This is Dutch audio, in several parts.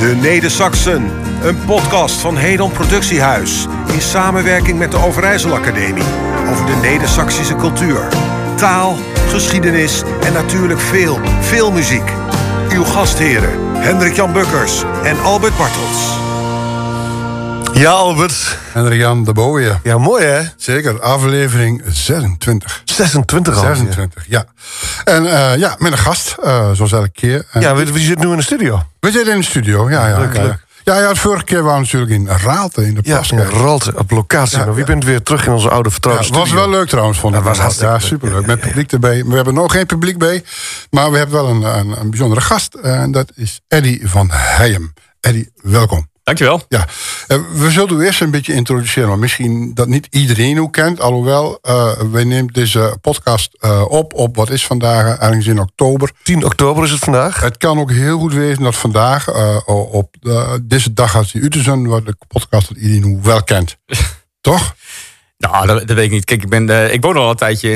De Neder-Saxen, een podcast van Hedon Productiehuis in samenwerking met de Overijssel Academie over de Neder-Saxische cultuur, taal, geschiedenis en natuurlijk veel muziek. Uw gastheren Hendrik-Jan Bukkers en Albert Bartels. Ja, Albert. Hendrik-Jan de Booien. Ja, mooi hè? Zeker, aflevering 26. 26 al. 26, ja. En met een gast, zoals elke keer. Wie zit nu in de studio? We zitten in de studio, ja. De vorige keer waren we natuurlijk in Raalte, in de Plaskerk. Ja, Raalte, op locatie. Maar wie bent weer terug in onze oude vertrouwde studio. Het was wel leuk trouwens, vond ik. Dat was hartstikke leuk. Superleuk. Met publiek erbij. We hebben nog geen publiek bij. Maar we hebben wel een bijzondere gast. En dat is Eddy van Heijem. Eddy, welkom. Dankjewel. Ja, we zullen u eerst een beetje introduceren. Maar misschien dat niet iedereen u kent. Alhoewel, wij nemen deze podcast op. Wat is vandaag? Ergens in oktober. 10 oktober is het vandaag. Het kan ook heel goed wezen dat vandaag, op deze dag als die u te zijn, wat de podcast dat iedereen u wel kent. Toch? Nou, dat weet ik niet. Kijk, ik woon al een tijdje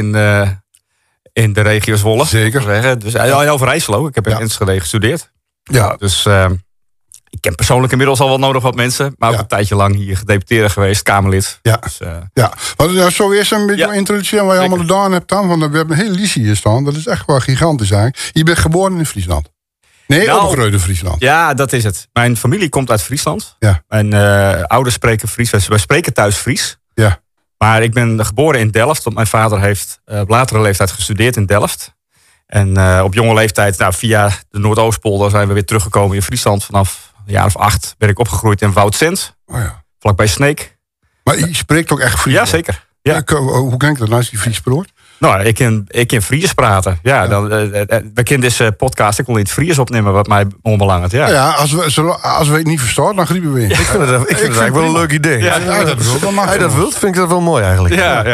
in de regio Zwolle. Zeker. Dus in Overijssel ook. Ik heb in Enschede gestudeerd. Ja. Dus ik ken persoonlijk inmiddels al wel nodig wat mensen. Maar ook een tijdje lang hier gedeputeerde geweest, Kamerlid. Ja. Dus, Maar zo eerst een beetje introduceren wat je allemaal gedaan hebt dan. Want we hebben een hele lisie hier staan. Dat is echt wel gigantisch eigenlijk. Je bent geboren in Friesland. Nee, opgegroeid in Friesland. Ja, dat is het. Mijn familie komt uit Friesland. Ja. Mijn ouders spreken Fries. Wij spreken thuis Fries. Ja. Maar ik ben geboren in Delft. Want mijn vader heeft op latere leeftijd gestudeerd in Delft. En op jonge leeftijd, via de Noordoostpolder, zijn we weer teruggekomen in Friesland. Vanaf een jaar of 8 ben ik opgegroeid in Woudsend. Oh ja. Vlakbij Sneek. Maar je spreekt ook echt Fries? Ja, zeker. Ja. Hoe klinkt dat nou als je Fries spreekt? Nou, ik kan Fries praten. Ja. We kunnen deze podcast, ik wil niet Fries opnemen, wat mij onbelangrijk. Ja, ja, als we het niet verstaan, dan griepen we in. Ik vind het eigenlijk wel een leuk idee. Ja, dat wilt, vind ik dat wel mooi eigenlijk.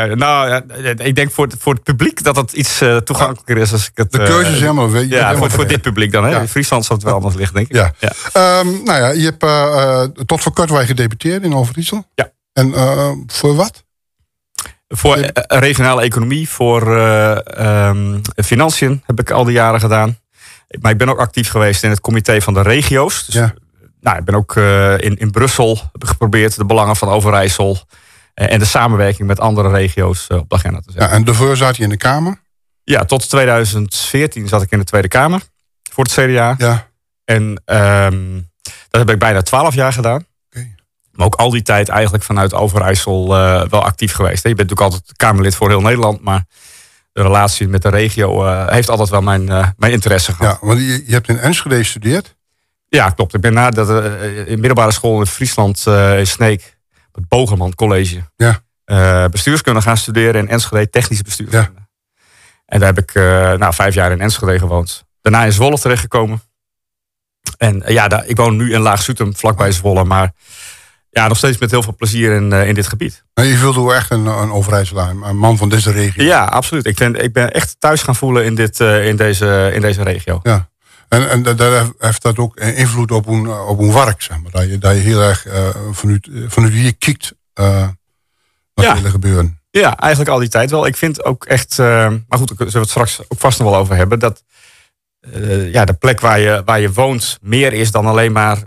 Ik denk voor het publiek dat het iets toegankelijker is. Als ik het, de keuze is helemaal... voor dit publiek dan. Hè? In Friesland zal het wel anders liggen, denk ik. Ja. Je hebt tot voor kort wij gedeputeerd in Overijssel. Ja. En voor wat? Voor regionale economie, voor financiën heb ik al die jaren gedaan. Maar ik ben ook actief geweest in het comité van de regio's. Dus, ik ben ook in Brussel geprobeerd de belangen van Overijssel en de samenwerking met andere regio's op de agenda te zetten. Ja, en daarvoor zat je in de Kamer? Ja, tot 2014 zat ik in de Tweede Kamer voor het CDA. Ja. En dat heb ik bijna 12 jaar gedaan. Maar ook al die tijd eigenlijk vanuit Overijssel wel actief geweest. Je bent natuurlijk altijd Kamerlid voor heel Nederland. Maar de relatie met de regio heeft altijd wel mijn interesse gehad. Ja, want je hebt in Enschede gestudeerd? Ja, klopt. Ik ben na de middelbare school in Friesland in Sneek, het Bogerman College, bestuurskunde gaan studeren in Enschede, technische bestuurskunde. Ja. En daar heb ik 5 jaar in Enschede gewoond. Daarna in Zwolle terechtgekomen. En ik woon nu in Laag-Zutem, vlakbij Zwolle, maar nog steeds met heel veel plezier in dit gebied. Maar je voelt echt een Overijsselaar, een man van deze regio. Ja, absoluut. Ik ben echt thuis gaan voelen in deze regio. Ja. En daar heeft dat ook invloed op een werk, zeg maar. Dat je heel erg vanuit hier kijkt wat er gebeuren. Ja, eigenlijk al die tijd wel. Ik vind ook echt, maar goed, daar zullen we het straks ook vast nog wel over hebben, dat de plek waar je woont meer is dan alleen maar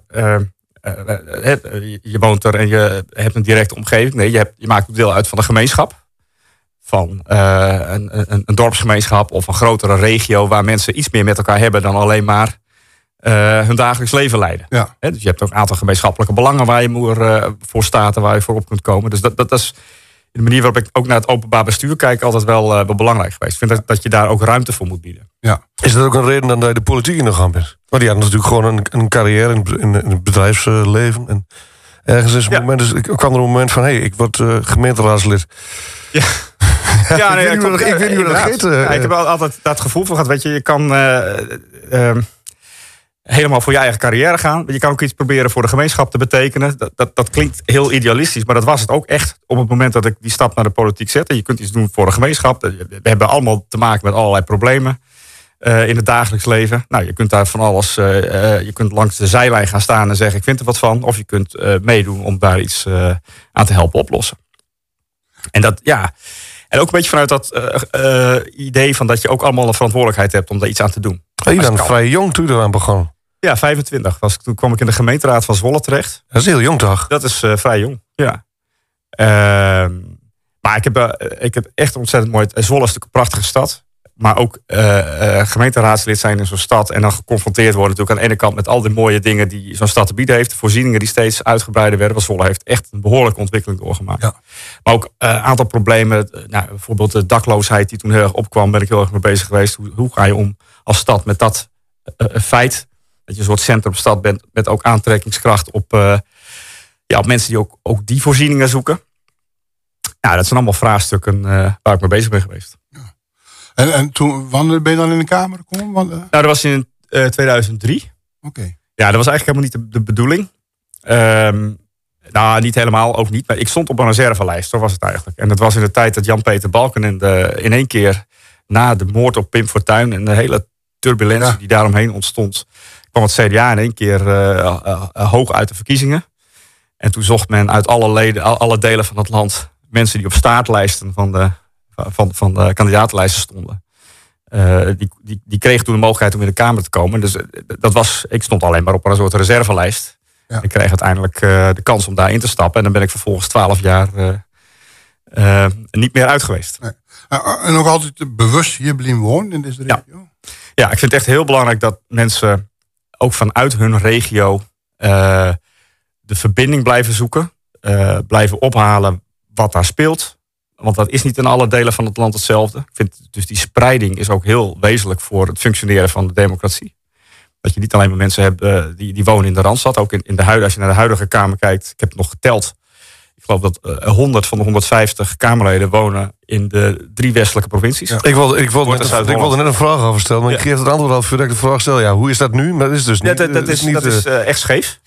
je woont er en je hebt een directe omgeving. Nee, je maakt deel uit van een gemeenschap. Van een dorpsgemeenschap of een grotere regio waar mensen iets meer met elkaar hebben dan alleen maar hun dagelijks leven leiden. Ja. Dus je hebt ook een aantal gemeenschappelijke belangen waar je voor staat en waar je voor op kunt komen. Dus dat is de manier waarop ik ook naar het openbaar bestuur kijk altijd wel belangrijk geweest. Ik vind dat je daar ook ruimte voor moet bieden. Ja. Is dat ook een reden dan dat je de politiek in de gang bent? Want die had natuurlijk gewoon een carrière in het bedrijfsleven. En ergens is een moment, dus ik kwam er een moment van, ik word gemeenteraadslid. Ja. Ik weet niet hoe dat gaat. Ik heb altijd dat gevoel van gehad, je kan helemaal voor je eigen carrière gaan. Je kan ook iets proberen voor de gemeenschap te betekenen. Dat klinkt heel idealistisch, maar dat was het ook echt op het moment dat ik die stap naar de politiek zette. Je kunt iets doen voor de gemeenschap. We hebben allemaal te maken met allerlei problemen in het dagelijks leven. Nou, je kunt daar van alles. Je kunt langs de zijlijn gaan staan en zeggen: ik vind er wat van. Of je kunt meedoen om daar iets aan te helpen oplossen. En dat, en ook een beetje vanuit dat idee van dat je ook allemaal een verantwoordelijkheid hebt om daar iets aan te doen. Je bent vrij jong toen je eraan begon. Ja, 25. Toen kwam ik in de gemeenteraad van Zwolle terecht. Dat is heel jong toch? Dat is vrij jong, ja. Maar ik heb echt ontzettend mooi... Zwolle is natuurlijk een prachtige stad. Maar ook gemeenteraadslid zijn in zo'n stad... en dan geconfronteerd worden natuurlijk aan de ene kant... met al die mooie dingen die zo'n stad te bieden heeft. De voorzieningen die steeds uitgebreider werden. Want Zwolle heeft echt een behoorlijke ontwikkeling doorgemaakt. Ja. Maar ook een aantal problemen. Bijvoorbeeld de dakloosheid die toen heel erg opkwam... ben ik heel erg mee bezig geweest. Hoe ga je om als stad met dat feit... dat je een soort centrumstad bent... met ook aantrekkingskracht op mensen die ook die voorzieningen zoeken. Ja, dat zijn allemaal vraagstukken waar ik mee bezig ben geweest. Ja. En toen, wanneer ben je dan in de Kamer gekomen? Nou, dat was in 2003. Oké. Ja, dat was eigenlijk helemaal niet de bedoeling. Niet helemaal, ook niet. Maar ik stond op een reservelijst, zo was het eigenlijk. En dat was in de tijd dat Jan-Peter Balkenende in één keer... na de moord op Pim Fortuyn en de hele turbulentie die daaromheen ontstond... kwam het CDA in één keer hoog uit de verkiezingen. En toen zocht men uit alle delen van het land... mensen die op startlijsten van de kandidatenlijsten stonden. Die kregen toen de mogelijkheid om in de Kamer te komen. Dus ik stond alleen maar op een soort reservelijst. Ja. Ik kreeg uiteindelijk de kans om daarin te stappen. En dan ben ik vervolgens 12 jaar niet meer uit geweest. Nee. En nog altijd bewust hier blijven wonen in deze regio? Ja, ik vind het echt heel belangrijk dat mensen ook vanuit hun regio de verbinding blijven zoeken. Blijven ophalen wat daar speelt. Want dat is niet in alle delen van het land hetzelfde. Ik vind dus die spreiding is ook heel wezenlijk voor het functioneren van de democratie. Dat je niet alleen maar mensen hebt die wonen in de Randstad. Ook in de als je naar de huidige Kamer kijkt. Ik heb het nog geteld. Ik geloof dat 100 van de 150 Kamerleden wonen in de 3 westelijke provincies. Ja. Ik wilde net een vraag over stellen. Maar je geeft het antwoord al voordat ik de vraag stel. Ja, hoe is dat nu? Maar dat is dus niet... Dat is echt scheef.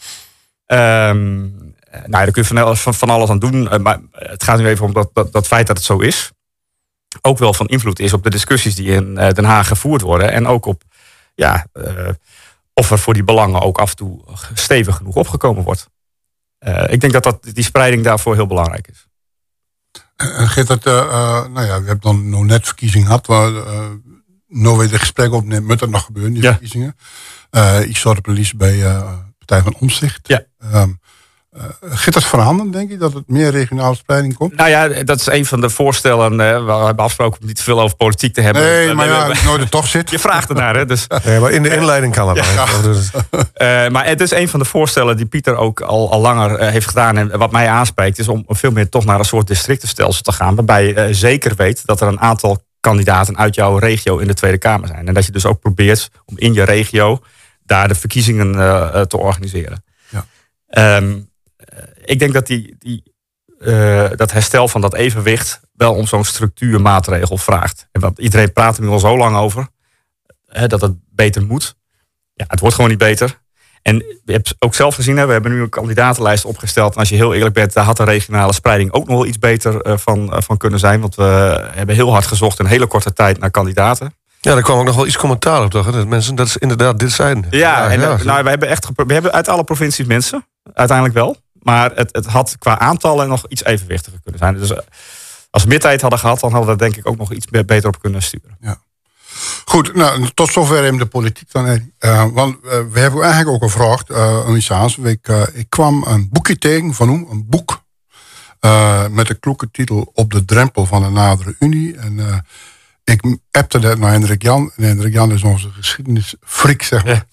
Daar kun je van alles aan doen. Maar het gaat nu even om dat feit dat het zo is. Ook wel van invloed is op de discussies die in Den Haag gevoerd worden. En ook op of er voor die belangen ook af en toe stevig genoeg opgekomen wordt. Ik denk dat die spreiding daarvoor heel belangrijk is. Geert, we hebben dan nog net verkiezingen gehad. Waar nog weer de gesprek opneemt. Moet dat nog gebeuren, die verkiezingen? Ik zat op de lijst bij Partij van Omtzigt. Ja. Gaat dat veranderen, denk je? Dat het meer regionale spreiding komt? Nou ja, dat is een van de voorstellen. We hebben afgesproken om niet te veel over politiek te hebben. Nee, maar nooit er toch zit. Je vraagt ernaar, hè? Dus. Nee, maar in de inleiding kan het. Maar het is een van de voorstellen die Pieter ook al langer heeft gedaan. En wat mij aanspreekt is om veel meer toch naar een soort districtenstelsel te gaan. Waarbij je zeker weet dat er een aantal kandidaten uit jouw regio in de Tweede Kamer zijn. En dat je dus ook probeert om in je regio daar de verkiezingen te organiseren. Ja. Ik denk dat dat herstel van dat evenwicht wel om zo'n structuurmaatregel vraagt. En want iedereen praat er nu al zo lang over dat het beter moet. Ja, het wordt gewoon niet beter. En je hebt ook zelf gezien, we hebben nu een kandidatenlijst opgesteld. En als je heel eerlijk bent, daar had de regionale spreiding ook nog wel iets beter van kunnen zijn. Want we hebben heel hard gezocht in een hele korte tijd naar kandidaten. Ja, daar kwam ook nog wel iets commentaar op, toch? Dat mensen dat is inderdaad dit zijn. We hebben uit alle provincies mensen, uiteindelijk wel. Maar het had qua aantallen nog iets evenwichtiger kunnen zijn. Dus als we meer tijd hadden gehad, dan hadden we daar denk ik ook nog iets beter op kunnen sturen. Ja. Goed, nou, tot zover in de politiek dan. Want we hebben eigenlijk ook gevraagd, ik kwam een boekje tegen van een boek met de kloeke titel Op de drempel van een nadere Unie. En ik appte dat naar Hendrik Jan. En Hendrik Jan is onze geschiedenisfreak, zeg maar.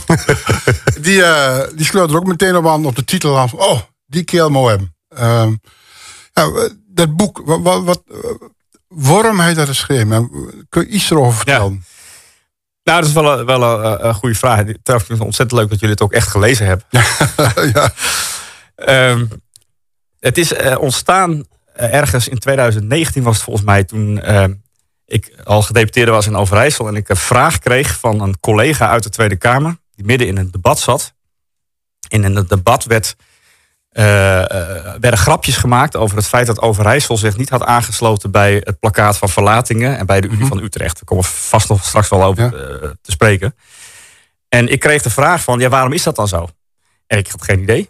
Ja. Die sloot er ook meteen op de titel aan. Oh, die keel moet hebben. Dat boek, waarom hij dat geschreven? Kun je iets erover vertellen? Ja. Nou, dat is wel een goede vraag. Trouwens, het is ontzettend leuk dat jullie het ook echt gelezen hebben. Ja. Het is ontstaan ergens in 2019 was het volgens mij toen ik al gedeputeerde was in Overijssel en ik een vraag kreeg van een collega uit de Tweede Kamer die midden in een debat zat. En in het debat werden grapjes gemaakt over het feit dat Overijssel zich niet had aangesloten bij het plakkaat van verlatingen en bij de Unie van Utrecht. Daar komen we vast nog straks wel over te spreken. En ik kreeg de vraag van, waarom is dat dan zo? En ik had geen idee.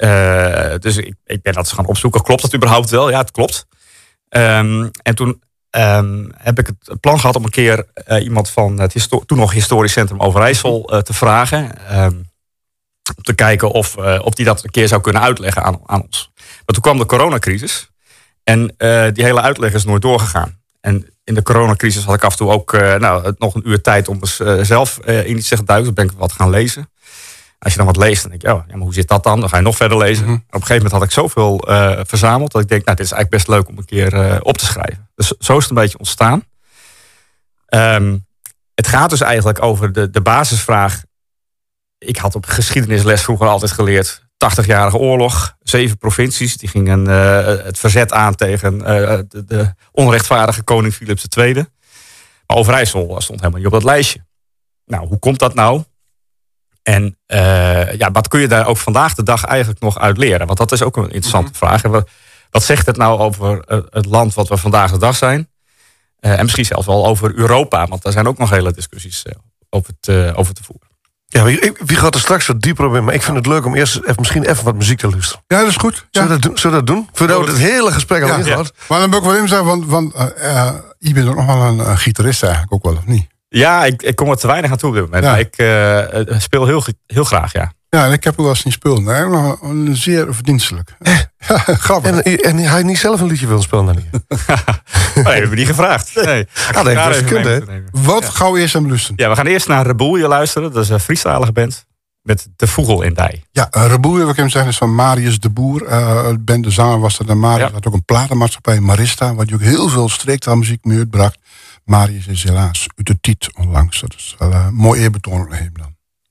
Dus ik ben dat gaan opzoeken. Klopt dat überhaupt wel? Ja, het klopt. En toen heb ik het plan gehad om een keer iemand van het toen nog Historisch Centrum Overijssel te vragen. Om te kijken of die dat een keer zou kunnen uitleggen aan ons. Maar toen kwam de coronacrisis. En die hele uitleg is nooit doorgegaan. En in de coronacrisis had ik af en toe ook nog een uur tijd om zelf in iets te duiken. Dan ben ik wat gaan lezen. Als je dan wat leest, dan denk je, ja, maar hoe zit dat dan? Dan ga je nog verder lezen. Mm-hmm. Op een gegeven moment had ik zoveel verzameld dat ik denk, dit is eigenlijk best leuk om een keer op te schrijven. Dus zo is het een beetje ontstaan. Het gaat dus eigenlijk over de basisvraag. Ik had op geschiedenisles vroeger altijd geleerd, 80-jarige oorlog, 7 provincies. Die gingen het verzet aan tegen de onrechtvaardige koning Philips II. Maar Overijssel stond helemaal niet op dat lijstje. Nou, hoe komt dat nou? En wat kun je daar ook vandaag de dag eigenlijk nog uit leren? Want dat is ook een interessante vraag. Wat zegt het nou over het land wat we vandaag de dag zijn? En misschien zelfs wel over Europa. Want daar zijn ook nog hele discussies over te voeren. Ja, wie gaat er straks wat dieper op in? Maar ik vind het leuk om eerst misschien even wat muziek te luisteren. Ja, dat is goed. Ja. Zullen we dat doen? Voordat we het hele gesprek al ingehad. Maar dan wil ik wel even zeggen, want je bent ook nog wel een gitarist eigenlijk ook wel, of niet? Ja, ik kom er te weinig aan toe op dit moment. Ja. Maar ik speel heel graag, ja. Ja, en ik heb ook wel eens niet spelen. Nee, nog een zeer verdienstelijk. Ja, grappig. En hij niet zelf een liedje wil spelen dan niet? Nee, hebben we niet gevraagd. Nee. Dat heeft best gekund, hè? Wat gaan we eerst aan luisteren? Ja, we gaan eerst naar Reboelje luisteren. Dat is een Friestalige band met De Vogel in Dij. Ja, Reboelje, wat ik hem zeggen, is van Marius de Boer. De zanger was dat. En Marius had ook een platenmaatschappij, Marista, wat je ook heel veel streektaalmuziek mee uitbracht. Marius is helaas uit de tiet onlangs. Dat is wel een mooi eerbetoon naar hem dan.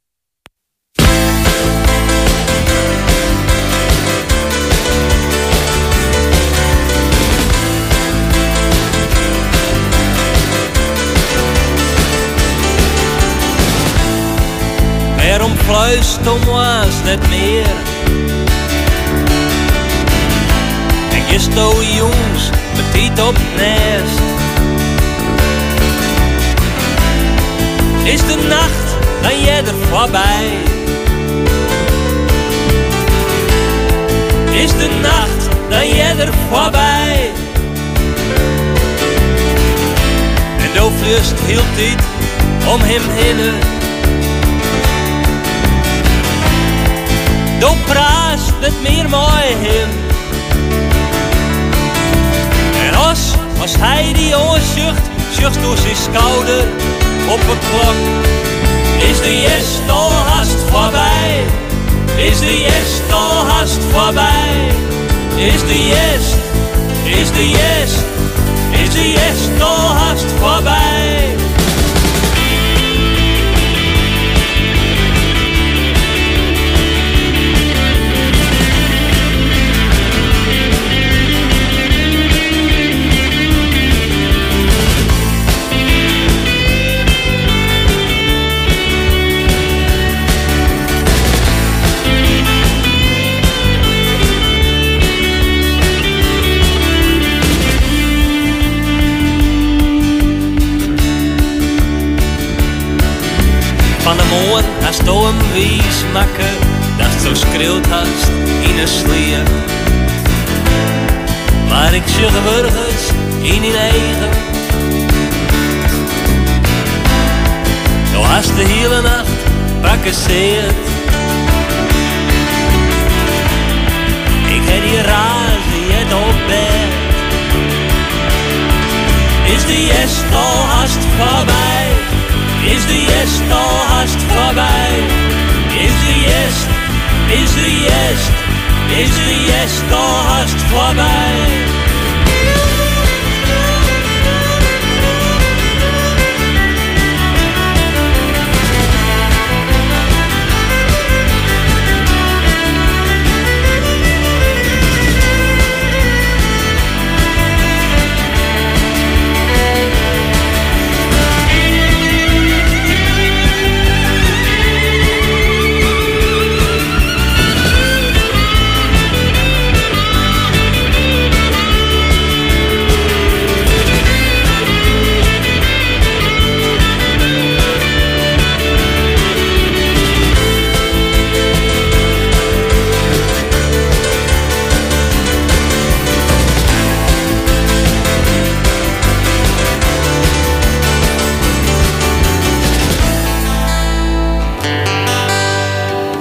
Waarom fluist om was net meer? En je sto jongens met tiet op nest. Is de nacht dan jij er voorbij? Is de nacht dan jij er voorbij? En dooflust hield dit om hem heen. Doe praat het meer mooi hem. En als hij die oorzucht, zucht door zijn schouder op een klok. Is de jest al haast voorbij? Is de jest al haast voorbij? Is de jest al haast voorbij? Van de morgen hast du hem wies maken, dat zo schreeuwt hast in een slier. Maar ik zeg ergens in je eigen. Du hast de hele nacht prakkeseerd. Ik heb die razen jet op bed. Is de jest al haast voorbij? Is de jest al haast voorbij? Is de jest al haast voorbij?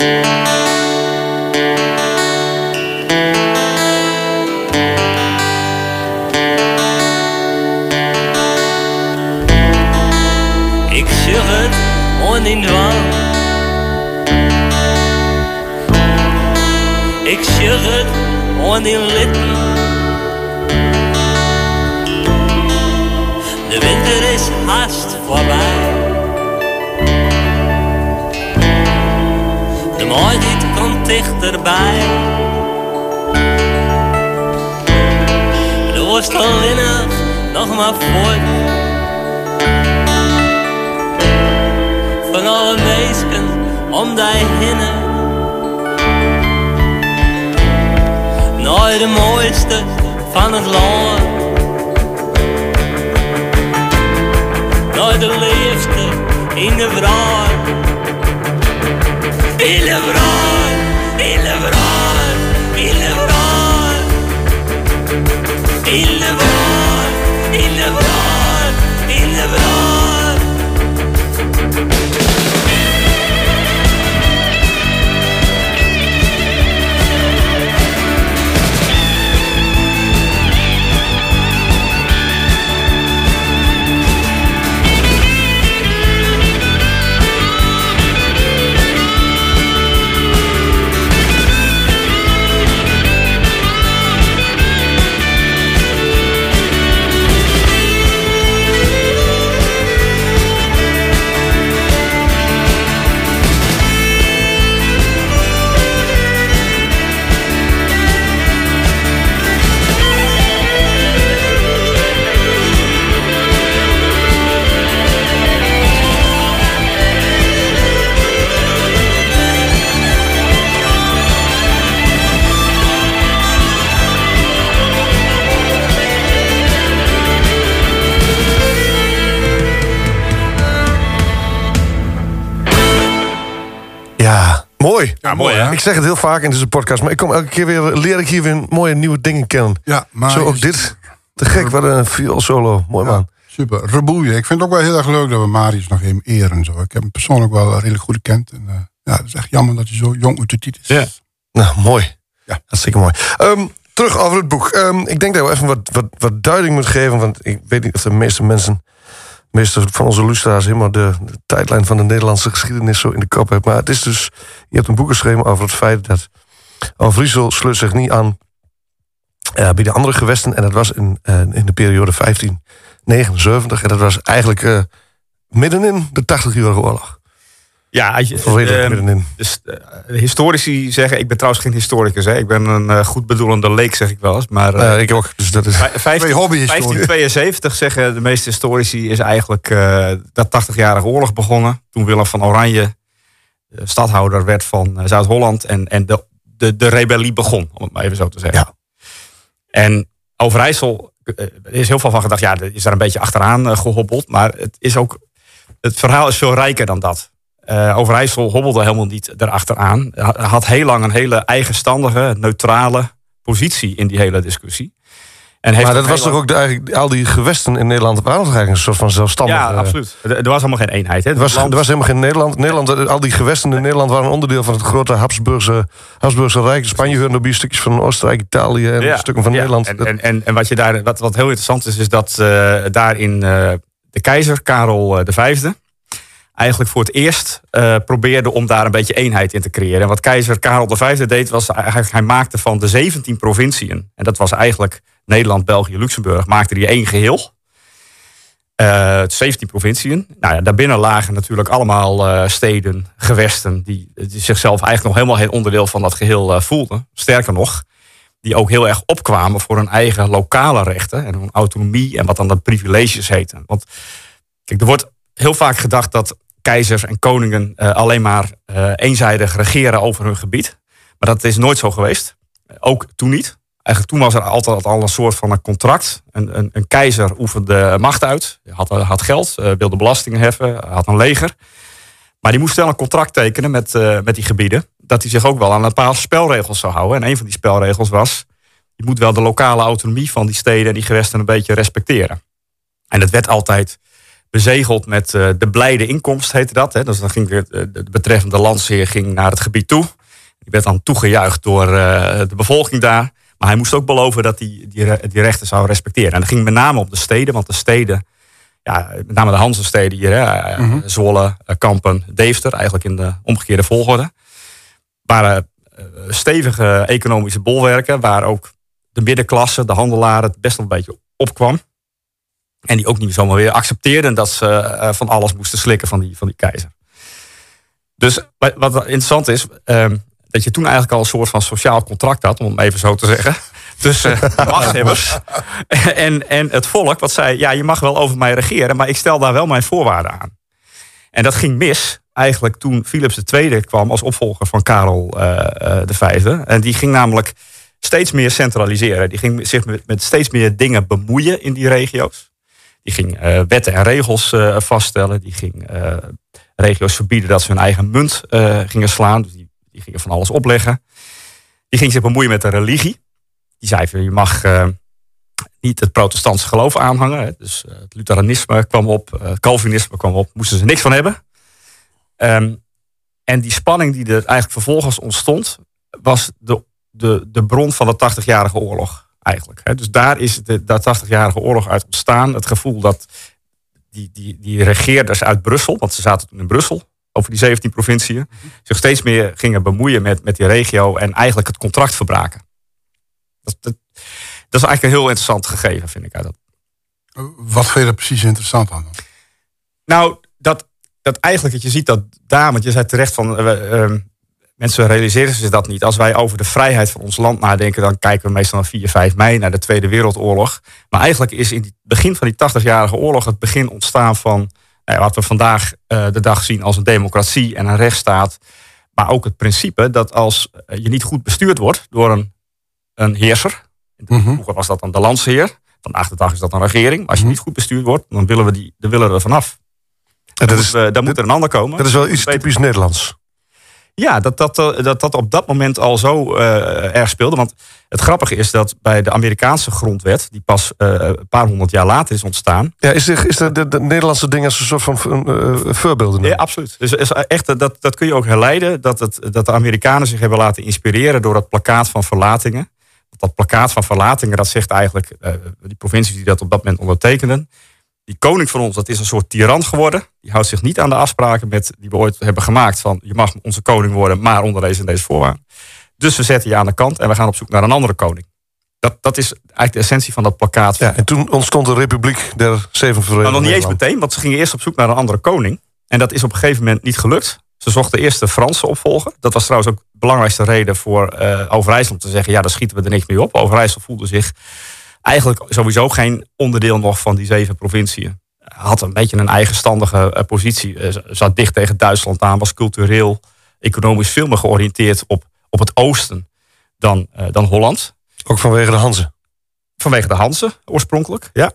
Ik zeg het on in dwang. Ik zeg het on in litten. De winter is haast voorbij. De maaltijd komt dichterbij. De worst alleen nog maar voort. Van alle mensen om die hinnen. Naar de mooiste van het land. Naar de liefste in de vraag. In de vraag, in de vraag, in de vraag. In de vraag, in de vraag, in de vraag. Mooi. Ja, mooi hè? Ik zeg het heel vaak in deze podcast, maar ik kom elke keer weer, leer ik hier weer mooie nieuwe dingen kennen. Ja, maar zo ook dit. Te gek, wat een viool solo. Mooi man. Super. Reboeien. Ik vind het ook wel heel erg leuk dat we Marius nog even eren en zo. Ik heb hem persoonlijk wel redelijk goed gekend. En, ja, het is echt jammer dat hij zo jong uit de titel is. Ja. Nou, mooi. Ja. Hartstikke mooi. Terug over het boek. Ik denk dat we even wat duiding moeten geven, want ik weet niet of de meeste van onze luisteraars helemaal de tijdlijn van de Nederlandse geschiedenis zo in de kop hebben. Maar het is dus, je hebt een boek geschreven over het feit dat Overijssel sluit zich niet aan bij de andere gewesten. En dat was in de periode 1579. En dat was eigenlijk middenin de 80-jarige oorlog. Ja, middenin. Dus historici zeggen, ik ben trouwens geen historicus, hè. Ik ben een goed bedoelende leek, zeg ik wel eens. Maar ik ook. Dus dat is 1572 zeggen de meeste historici is eigenlijk dat 80-jarige oorlog begonnen. Toen Willem van Oranje stadhouder werd van Zuid-Holland en de rebellie begon, om het maar even zo te zeggen. Ja. En Overijssel, er is heel veel van gedacht, ja, er is daar een beetje achteraan gehobbeld. Maar het verhaal is veel rijker dan dat. Overijssel hobbelde helemaal niet erachteraan. Had heel lang een hele eigenstandige, neutrale positie in die hele discussie. Maar dat was toch ook eigenlijk al die gewesten in Nederland waren eigenlijk een soort van zelfstandig. Ja, absoluut. Er was helemaal geen eenheid. Hè. Er was helemaal geen Nederland. Al die gewesten in Nederland waren een onderdeel van het grote Habsburgse Rijk. Spanje hoorde nog stukjes van Oostenrijk, Italië en stukken van Nederland. En wat heel interessant is dat daarin de keizer Karel V eigenlijk voor het eerst probeerde om daar een beetje eenheid in te creëren. En wat keizer Karel V deed, was eigenlijk, hij maakte van de 17 provinciën, en dat was eigenlijk Nederland, België, Luxemburg, maakte die één geheel. 17 provinciën. Nou ja, daarbinnen lagen natuurlijk allemaal steden, gewesten, die zichzelf eigenlijk nog helemaal geen onderdeel van dat geheel voelden. Sterker nog, die ook heel erg opkwamen voor hun eigen lokale rechten en hun autonomie en wat dan de privileges heten. Want kijk, er wordt heel vaak gedacht dat keizers en koningen alleen maar eenzijdig regeren over hun gebied. Maar dat is nooit zo geweest. Ook toen niet. Eigenlijk toen was er altijd al een soort van een contract. Een keizer oefende macht uit. Had geld, wilde belastingen heffen, had een leger. Maar die moest wel een contract tekenen met die gebieden. Dat hij zich ook wel aan een paar spelregels zou houden. En een van die spelregels was, je moet wel de lokale autonomie van die steden en die gewesten een beetje respecteren. En dat werd altijd bezegeld met de blijde inkomst, heette dat. Hè. Dus dan ging weer de betreffende landsheer ging naar het gebied toe. Die werd dan toegejuicht door de bevolking daar. Maar hij moest ook beloven dat hij die rechten zou respecteren. En dat ging met name op de steden, want de steden, met name de Hanzesteden hier, Zwolle, Kampen, Deventer, eigenlijk in de omgekeerde volgorde, waren stevige economische bolwerken, waar ook de middenklasse, de handelaren, het best wel een beetje opkwam. En die ook niet zomaar weer accepteerden dat ze van alles moesten slikken van die keizer. Dus wat interessant is, dat je toen eigenlijk al een soort van sociaal contract had, om het even zo te zeggen, tussen de machthebbers en het volk, wat zei, ja, je mag wel over mij regeren, maar ik stel daar wel mijn voorwaarden aan. En dat ging mis eigenlijk toen Philips II kwam als opvolger van Karel V. En die ging namelijk steeds meer centraliseren. Die ging zich met steeds meer dingen bemoeien in die regio's. Die ging wetten en regels vaststellen. Die ging regio's verbieden dat ze hun eigen munt gingen slaan. Dus die gingen van alles opleggen. Die ging zich bemoeien met de religie. Die zei, je mag niet het protestantse geloof aanhangen. Hè. Dus het Lutheranisme kwam op, het Calvinisme kwam op. Moesten ze niks van hebben. En die spanning die er eigenlijk vervolgens ontstond, was de bron van de 80-jarige oorlog eigenlijk. Hè. Dus daar is de 80-jarige oorlog uit ontstaan. Het gevoel dat die regeerders uit Brussel, want ze zaten toen in Brussel, over die 17 provinciën, zich steeds meer gingen bemoeien met die regio en eigenlijk het contract verbraken. Dat is eigenlijk een heel interessant gegeven, vind ik. Uit dat. Wat vind je er precies interessant aan? Nou, dat eigenlijk, dat je ziet dat daar, want je zei terecht van, mensen realiseren zich dat niet. Als wij over de vrijheid van ons land nadenken, dan kijken we meestal naar 4, 5 mei, naar de Tweede Wereldoorlog. Maar eigenlijk is in het begin van die 80-jarige oorlog het begin ontstaan van wat we vandaag de dag zien als een democratie en een rechtsstaat. Maar ook het principe dat als je niet goed bestuurd wordt door een heerser. Vroeger was dat dan de landsheer. Vandaag de dag is dat een regering. Maar als je niet goed bestuurd wordt, dan willen we er vanaf. Dan moet er een ander komen. Dat is wel iets typisch Nederlands. Ja, dat op dat moment al zo erg speelde. Want het grappige is dat bij de Amerikaanse grondwet, die pas een paar honderd jaar later is ontstaan. Ja, is de Nederlandse ding als een soort van voorbeelden? Ja, absoluut. Dus echt, dat kun je ook herleiden, dat de Amerikanen zich hebben laten inspireren door het plakkaat van verlatingen. Dat plakkaat van verlatingen, dat zegt eigenlijk, die provincies die dat op dat moment ondertekenden, die koning van ons, dat is een soort tiran geworden. Die houdt zich niet aan de afspraken die we ooit hebben gemaakt van, je mag onze koning worden, maar onder deze en deze voorwaarden. Dus we zetten je aan de kant en we gaan op zoek naar een andere koning. Dat is eigenlijk de essentie van dat plakkaat. Ja, en toen ontstond de Republiek der 7 Verenigde. Maar nog niet eens meteen, want ze gingen eerst op zoek naar een andere koning. En dat is op een gegeven moment niet gelukt. Ze zochten eerst de Franse opvolger. Dat was trouwens ook de belangrijkste reden voor Overijssel om te zeggen, ja, daar schieten we er niks mee op. Overijssel voelde zich eigenlijk sowieso geen onderdeel nog van die 7 provinciën. Had een beetje een eigenstandige positie. Zat dicht tegen Duitsland aan. Was cultureel, economisch veel meer georiënteerd op het oosten dan Holland. Ook vanwege de Hanze? Vanwege de Hanze, oorspronkelijk, ja.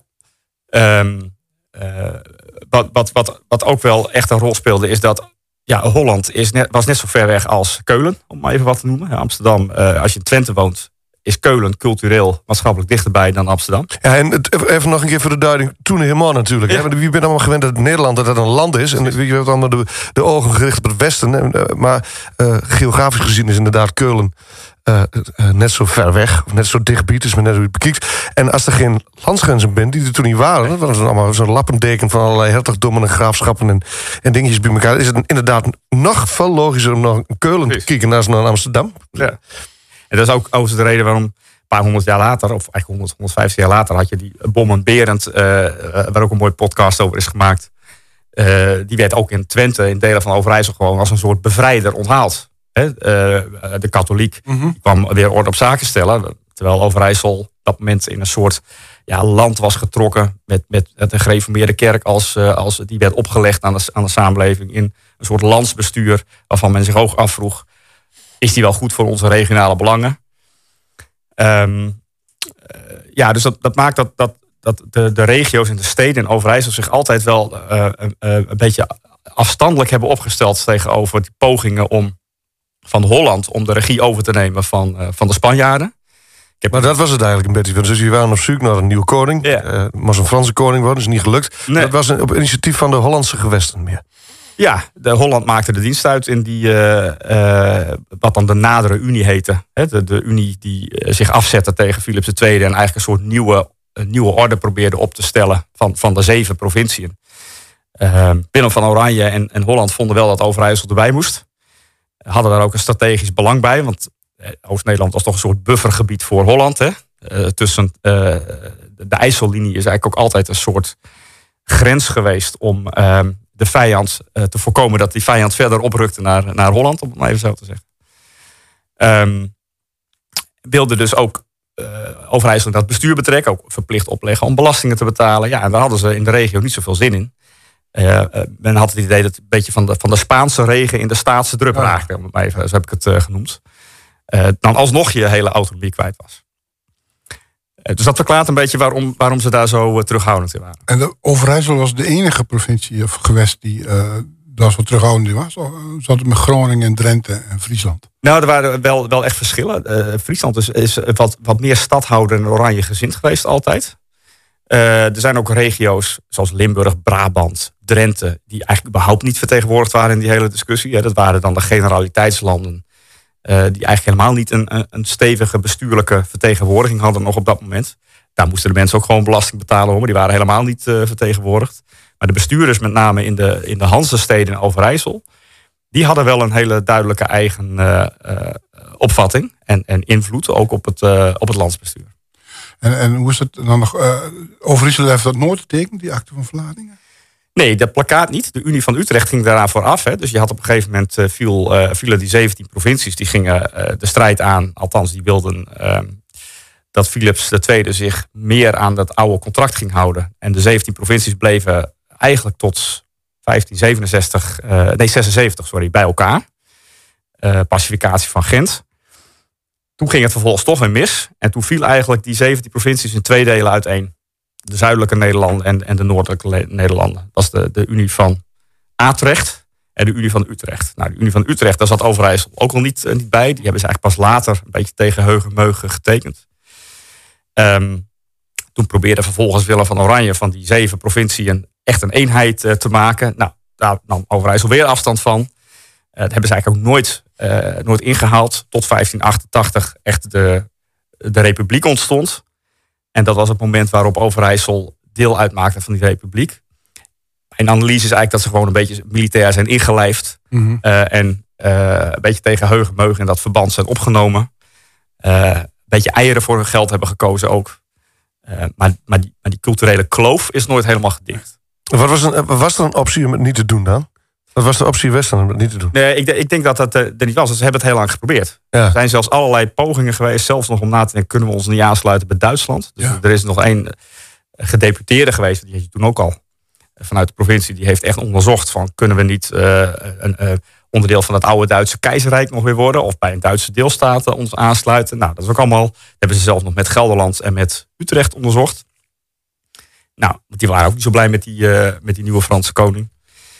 Wat ook wel echt een rol speelde, is dat Holland was net zo ver weg als Keulen, om maar even wat te noemen. Amsterdam, als je in Twente woont, is Keulen cultureel, maatschappelijk dichterbij dan Amsterdam. Ja, en even nog een keer voor de duiding. Toen helemaal natuurlijk. Ja. Wie bent allemaal gewend dat Nederland dat een land is. En wie heeft allemaal de ogen gericht op het westen. Maar geografisch gezien is inderdaad Keulen net zo ver weg. Of net zo dichtbij. Dus men net hoe je het bekijkt. En als er geen landsgrenzen bent, die er toen niet waren. Dat was allemaal zo'n lappendeken van allerlei hertogdommen en graafschappen en dingetjes bij elkaar. Is het inderdaad nog veel logischer om naar Keulen te kijken dan naar Amsterdam. Ja. En dat is ook de reden waarom een paar honderd jaar later, of eigenlijk 150 jaar later, had je die Bommen Berend, waar ook een mooie podcast over is gemaakt. Die werd ook in Twente, in delen van Overijssel, gewoon als een soort bevrijder onthaald. De katholiek die kwam weer orde op zaken stellen. Terwijl Overijssel op dat moment in een soort land was getrokken met een gereformeerde kerk als die werd opgelegd aan de samenleving in een soort landsbestuur waarvan men zich ook afvroeg, is die wel goed voor onze regionale belangen? Dus dat maakt dat de regio's en de steden in Overijssel zich altijd wel een beetje afstandelijk hebben opgesteld tegenover die pogingen van Holland om de regie over te nemen van de Spanjaarden. Maar dat was het eigenlijk een beetje. Dus jullie waren op zoek naar een nieuwe koning. Ja. Moest een Franse koning worden, is niet gelukt. Nee. Dat was op initiatief van de Hollandse gewesten meer. Ja, Holland maakte de dienst uit in die, wat dan de nadere Unie heette. De Unie die zich afzette tegen Philips II en eigenlijk een soort nieuwe orde probeerde op te stellen van de 7 provinciën. Willem van Oranje en Holland vonden wel dat Overijssel erbij moest. Hadden daar ook een strategisch belang bij, want Oost-Nederland was toch een soort buffergebied voor Holland. Tussen de IJssellinie is eigenlijk ook altijd een soort grens geweest om de vijand te voorkomen dat die vijand verder oprukte naar Holland, om het maar even zo te zeggen. Wilde dus ook Overijssel in dat bestuur betrekken, ook verplicht opleggen om belastingen te betalen. Ja, en daar hadden ze in de regio niet zoveel zin in. Men had het idee dat het een beetje van de Spaanse regen in de Staatse drup raakte, om het maar even, zo heb ik het genoemd. Dan alsnog je hele autonomie kwijt was. Dus dat verklaart een beetje waarom ze daar zo terughoudend in waren. En Overijssel was de enige provincie of gewest die daar zo terughoudend in was? Of zat het met Groningen, Drenthe en Friesland? Nou, er waren wel echt verschillen. Friesland is wat meer stadhouder en oranje gezind geweest altijd. Er zijn ook regio's zoals Limburg, Brabant, Drenthe, die eigenlijk überhaupt niet vertegenwoordigd waren in die hele discussie. Dat waren dan de generaliteitslanden. Die eigenlijk helemaal niet een stevige bestuurlijke vertegenwoordiging hadden nog op dat moment. Daar moesten de mensen ook gewoon belasting betalen, maar die waren helemaal niet vertegenwoordigd. Maar de bestuurders, met name in de Hanzesteden in Overijssel, die hadden wel een hele duidelijke eigen opvatting en invloed ook op het landsbestuur. En hoe is het dan nog? Overijssel heeft dat nooit getekend, die akte van Vlaardingen? Nee, dat plakkaat niet. De Unie van Utrecht ging daaraan vooraf. Dus je had op een gegeven moment vielen die 17 provincies, die gingen de strijd aan. Althans, die wilden dat Philips II zich meer aan dat oude contract ging houden. En de 17 provincies bleven eigenlijk tot 76 bij elkaar. Pacificatie van Gent. Toen ging het vervolgens toch weer mis. En toen viel eigenlijk die 17 provincies in 2 delen uiteen. De zuidelijke Nederlanden en de noordelijke Nederlanden. Dat is de Unie van Atrecht en de Unie van Utrecht. Nou, de Unie van Utrecht, daar zat Overijssel ook al niet bij. Die hebben ze eigenlijk pas later een beetje tegen heug getekend. Toen probeerde vervolgens Willem van Oranje van die 7 provinciën echt een eenheid te maken. Nou, daar nam Overijssel weer afstand van. Dat hebben ze eigenlijk ook nooit ingehaald. Tot 1588 echt de republiek ontstond. En dat was het moment waarop Overijssel deel uitmaakte van die republiek. Mijn analyse is eigenlijk dat ze gewoon een beetje militair zijn ingelijfd. Mm-hmm. En een beetje tegen heug in dat verband zijn opgenomen. Een beetje eieren voor hun geld hebben gekozen ook. Maar die culturele kloof is nooit helemaal gedicht. Was er een optie om het niet te doen dan? Wat was de optie Westen om het niet te doen? Nee, ik denk dat er niet was. Ze hebben het heel lang geprobeerd. Ja. Er zijn zelfs allerlei pogingen geweest. Zelfs nog om na te denken, kunnen we ons niet aansluiten bij Duitsland? Dus er is nog 1 gedeputeerde geweest. Die had je toen ook al. Vanuit de provincie. Die heeft echt onderzocht van, kunnen we niet een onderdeel van het oude Duitse keizerrijk nog weer worden? Of bij een Duitse deelstaat ons aansluiten? Nou, dat is ook allemaal. Hebben ze zelfs nog met Gelderland en met Utrecht onderzocht. Nou, die waren ook niet zo blij met die nieuwe Franse koning.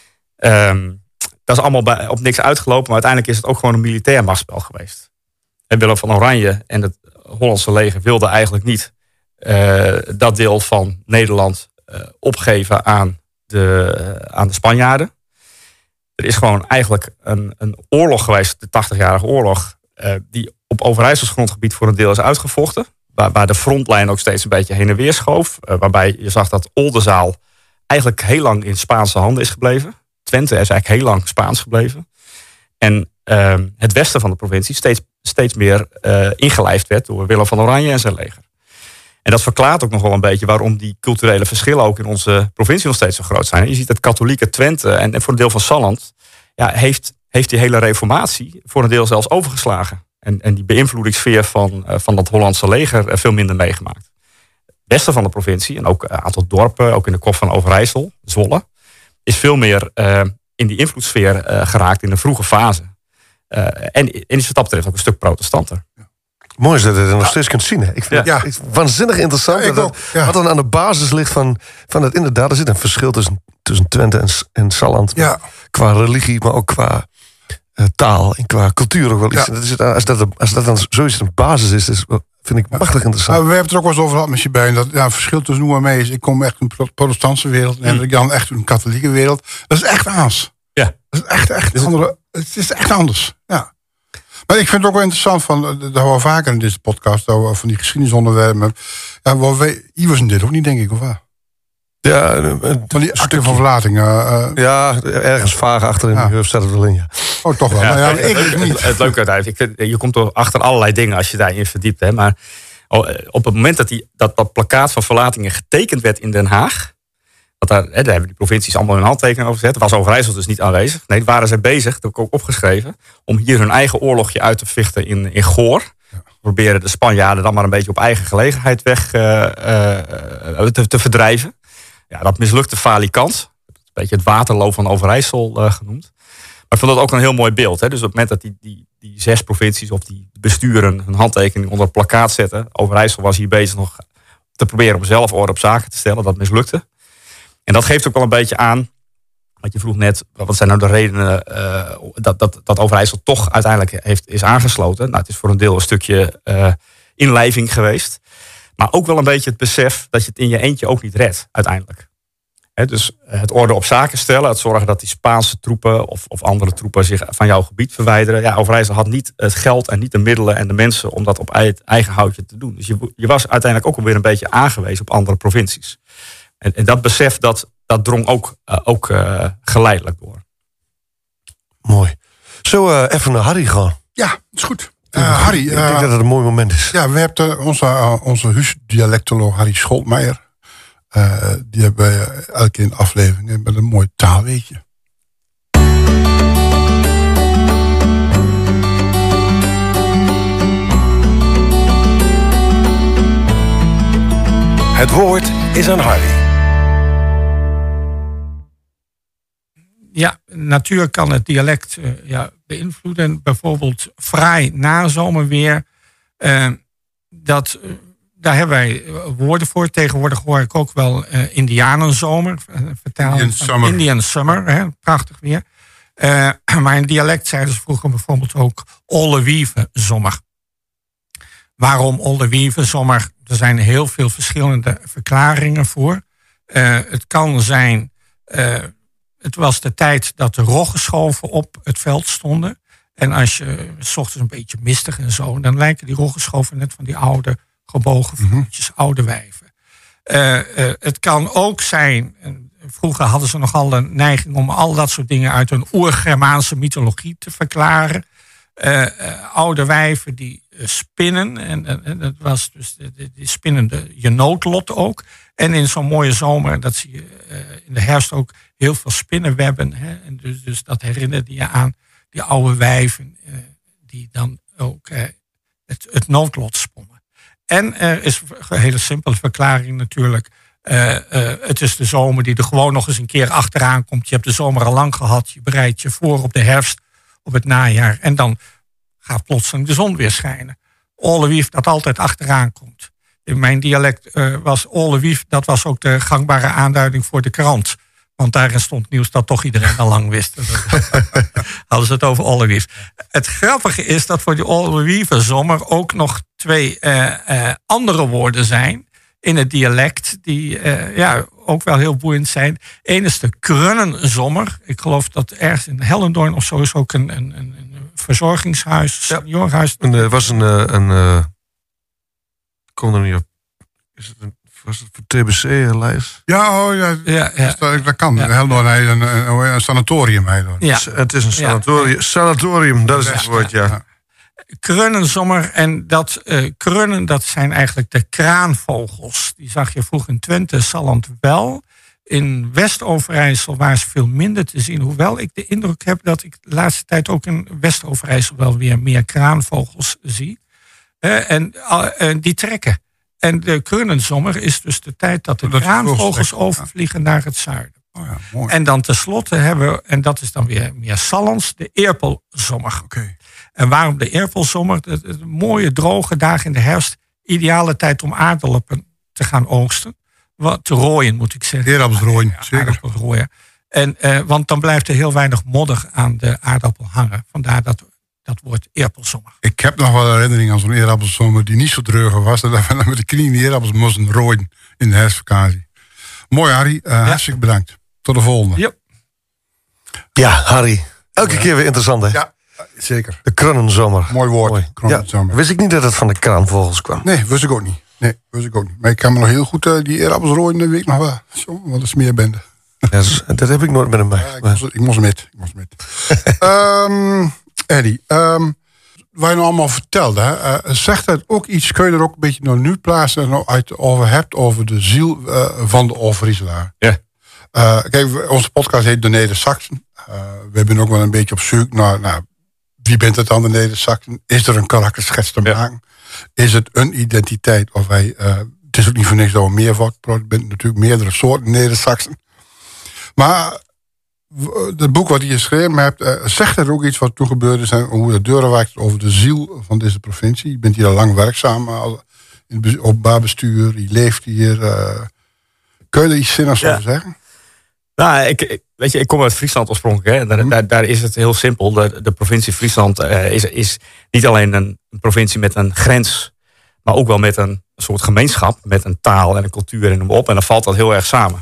Dat is allemaal op niks uitgelopen, maar uiteindelijk is het ook gewoon een militair machtsspel geweest. En Willem van Oranje en het Hollandse leger wilden eigenlijk niet dat deel van Nederland opgeven aan de Spanjaarden. Er is gewoon eigenlijk een oorlog geweest, de 80-jarige oorlog, die op Overijssels grondgebied voor een deel is uitgevochten. Waar de frontlijn ook steeds een beetje heen en weer schoof. Waarbij je zag dat Oldenzaal eigenlijk heel lang in Spaanse handen is gebleven. Twente is eigenlijk heel lang Spaans gebleven. En het westen van de provincie steeds meer ingelijfd werd door Willem van Oranje en zijn leger. En dat verklaart ook nog wel een beetje waarom die culturele verschillen ook in onze provincie nog steeds zo groot zijn. Je ziet het katholieke Twente en voor een deel van Salland heeft die hele reformatie voor een deel zelfs overgeslagen. En die beïnvloedingssfeer van dat Hollandse leger veel minder meegemaakt. Het westen van de provincie en ook een aantal dorpen, ook in de kop van Overijssel, Zwolle, is veel meer in die invloedssfeer geraakt in de vroege fase. En is wat dat betreft ook een stuk protestanter. Mooi is dat je het nog steeds kunt zien. Hè? Ik vind het waanzinnig interessant. Wat dan aan de basis ligt van het inderdaad. Er zit een verschil tussen Twente en Salland. Ja. Qua religie, maar ook qua taal en qua cultuur ook wel iets. Ja. Als dat dan zoiets een basis is Vind ik machtig interessant. We hebben het er ook wel eens over gehad met je bij. Dat het verschil tussen hoe en mij is. Ik kom echt uit een protestantse wereld. En Jan echt uit een katholieke wereld. Dat is echt anders. Ja. Dat is echt andere. Het is echt anders. Ja. Maar ik vind het ook wel interessant. Dat hebben we vaker in deze podcast. Dat we van die geschiedenisonderwerpen. Ja, hier was dit ook niet, denk ik, of wat? Ja, van die akte van verlating. Ja, ergens vaag achter in de hurf staat het wel in, ja. Oh, toch wel. Ja, ik niet. Het leuke uiteindelijk. Je komt er achter allerlei dingen als je daarin verdiept. Hè, maar op het moment dat plakkaat van verlatingen getekend werd in Den Haag. Daar hebben die provincies allemaal hun handtekening over gezet. Was Overijssel dus niet aanwezig. Nee, waren ze bezig, dat heb ik ook opgeschreven, om hier hun eigen oorlogje uit te vechten in Goor. Proberen de Spanjaarden dan maar een beetje op eigen gelegenheid weg te verdrijven. Ja, dat mislukte falikant. Een beetje het Waterloo van Overijssel genoemd. Maar ik vond dat ook een heel mooi beeld. Hè? Dus op het moment dat die 6 provincies of die besturen hun handtekening onder het plakkaat zetten. Overijssel was hier bezig nog te proberen om zelf orde op zaken te stellen. Dat mislukte. En dat geeft ook wel een beetje aan. Want je vroeg net, wat zijn nou de redenen dat Overijssel toch uiteindelijk is aangesloten. Nou, het is voor een deel een stukje inlijving geweest. Maar ook wel een beetje het besef dat je het in je eentje ook niet redt uiteindelijk. Dus het orde op zaken stellen. Het zorgen dat die Spaanse troepen of andere troepen zich van jouw gebied verwijderen. Ja, Overijssel had niet het geld en niet de middelen en de mensen om dat op eigen houtje te doen. Dus je was uiteindelijk ook alweer een beetje aangewezen op andere provincies. En dat besef dat drong ook geleidelijk door. Mooi. Zo even naar Harry gaan. Ja, is goed. Harry. Ik denk dat het een mooi moment is. Ja, we hebben onze huisdialectoloog Harry Scholtmeijer. Die hebben wij elke keer een aflevering met een mooi taalweetje. Het woord is aan Harry. Ja, natuur kan het dialect beïnvloeden. Bijvoorbeeld fraai nazomerweer. Daar hebben wij woorden voor. Tegenwoordig hoor ik ook wel Indianenzomer. Indian Summer, prachtig weer. Maar in dialect zeiden ze vroeger bijvoorbeeld ook Ollewieve-zomer. Waarom Ollewieve-zomer? Er zijn heel veel verschillende verklaringen voor. Het kan zijn... Het was de tijd dat de roggeschoven op het veld stonden. En als je 's ochtends een beetje mistig en zo... dan lijken die roggeschoven net van die oude gebogen vrouwtjes, oude wijven. Het kan ook zijn... Vroeger hadden ze nogal de neiging om al dat soort dingen... uit een oer-Germaanse mythologie te verklaren. Oude wijven die spinnen. En dat was dus die spinnende je noodlot ook. En in zo'n mooie zomer, dat zie je in de herfst ook... heel veel spinnenwebben. Hè? En dus dat herinnerde je aan die oude wijven... die dan ook het noodlot sponnen. En er is een hele simpele verklaring natuurlijk. Het is de zomer die er gewoon nog eens een keer achteraan komt. Je hebt de zomer al lang gehad. Je bereidt je voor op de herfst, op het najaar. En dan gaat plotseling de zon weer schijnen. Ollewief dat altijd achteraan komt. In mijn dialect was Ollewief, dat was ook de gangbare aanduiding voor de krant. Want daarin stond nieuws dat toch iedereen al lang wist. Hadden ze het over Ollewief. Het grappige is dat voor die Ollewieve-zomer ook nog 2 andere woorden zijn in het dialect die ook wel heel boeiend zijn. Eén is de Krunnenzomer. Ik geloof dat ergens in Hellendoorn of zo is ook een verzorgingshuis, seniorenhuis. Er was een kom er niet op. Was het voor TBC-lijst? Ja, dat kan. Ja. Helemaal een sanatorium. Ja. Het is een sanatorium. Ja. Sanatorium, dat is het woord, ja. Krunnenzomer. En dat krunnen, dat zijn eigenlijk de kraanvogels. Die zag je vroeger in Twente, Salland wel. In West-Overijssel waren ze veel minder te zien. Hoewel ik de indruk heb dat ik de laatste tijd ook in West-Overijssel wel weer meer kraanvogels zie. En die trekken. En de Krunnenzomer is dus de tijd dat de kraanvogels overvliegen naar het zuiden. Oh ja, mooi. En dan tenslotte hebben we, en dat is dan weer meer Sallands, de Eerpelzomer. Okay. En waarom de Eerpelzomer? De mooie droge dagen in de herfst. Ideale tijd om aardappelen te gaan oogsten. Te rooien moet ik zeggen. Aardappelrooien, zeker. Want dan blijft er heel weinig modder aan de aardappel hangen. Vandaar dat dat woord eerappelzomer. Ik heb nog wel herinnering aan zo'n eerappelzomer die niet zo dreuger was. Dat we met de knieën die eerappels moesten rooien in de herfstvakantie. Mooi, Harry. Hartstikke bedankt. Tot de volgende. Yep. Ja, Harry. Elke keer weer interessant, hè? Ja, zeker. De krunnenzomer. Mooi woord. Krunnenzomer. Wist ik niet dat het van de kraanvogels kwam. Nee, wist ik ook niet. Maar ik kan me nog heel goed die eerappels rooien, dat weet ik nog wel. Zo, wat een smeerbende. Ja, dat heb ik nooit met hem bij. Ja, ik moest met. Eddie, wat je nou allemaal vertelde, zegt dat ook iets, kun je er ook een beetje naar nu plaatsen en uit over hebt over de ziel van de Overijsselaar. Ja. Kijk, onze podcast heet De Neder-Saxen. We hebben ook wel een beetje op zoek naar wie bent het dan, de Neder-Saxen? Is er een karakterschets te maken? Is het een identiteit? Of het is ook niet voor niks dat we meervoud. Er zijn natuurlijk meerdere soorten Neder-Saxen. Maar het boek wat je geschreven hebt, zegt er ook iets wat toen gebeurd is en hoe de deuren werkt over de ziel van deze provincie. Je bent hier al lang werkzaam in het openbaar bestuur, je leeft hier. Kun je er iets zinnigs over zeggen? Nou, ik kom uit Friesland oorspronkelijk. Hè. Daar is het heel simpel. De provincie Friesland is niet alleen een provincie met een grens, maar ook wel met een soort gemeenschap, met een taal en een cultuur en noem op. En dan valt dat heel erg samen.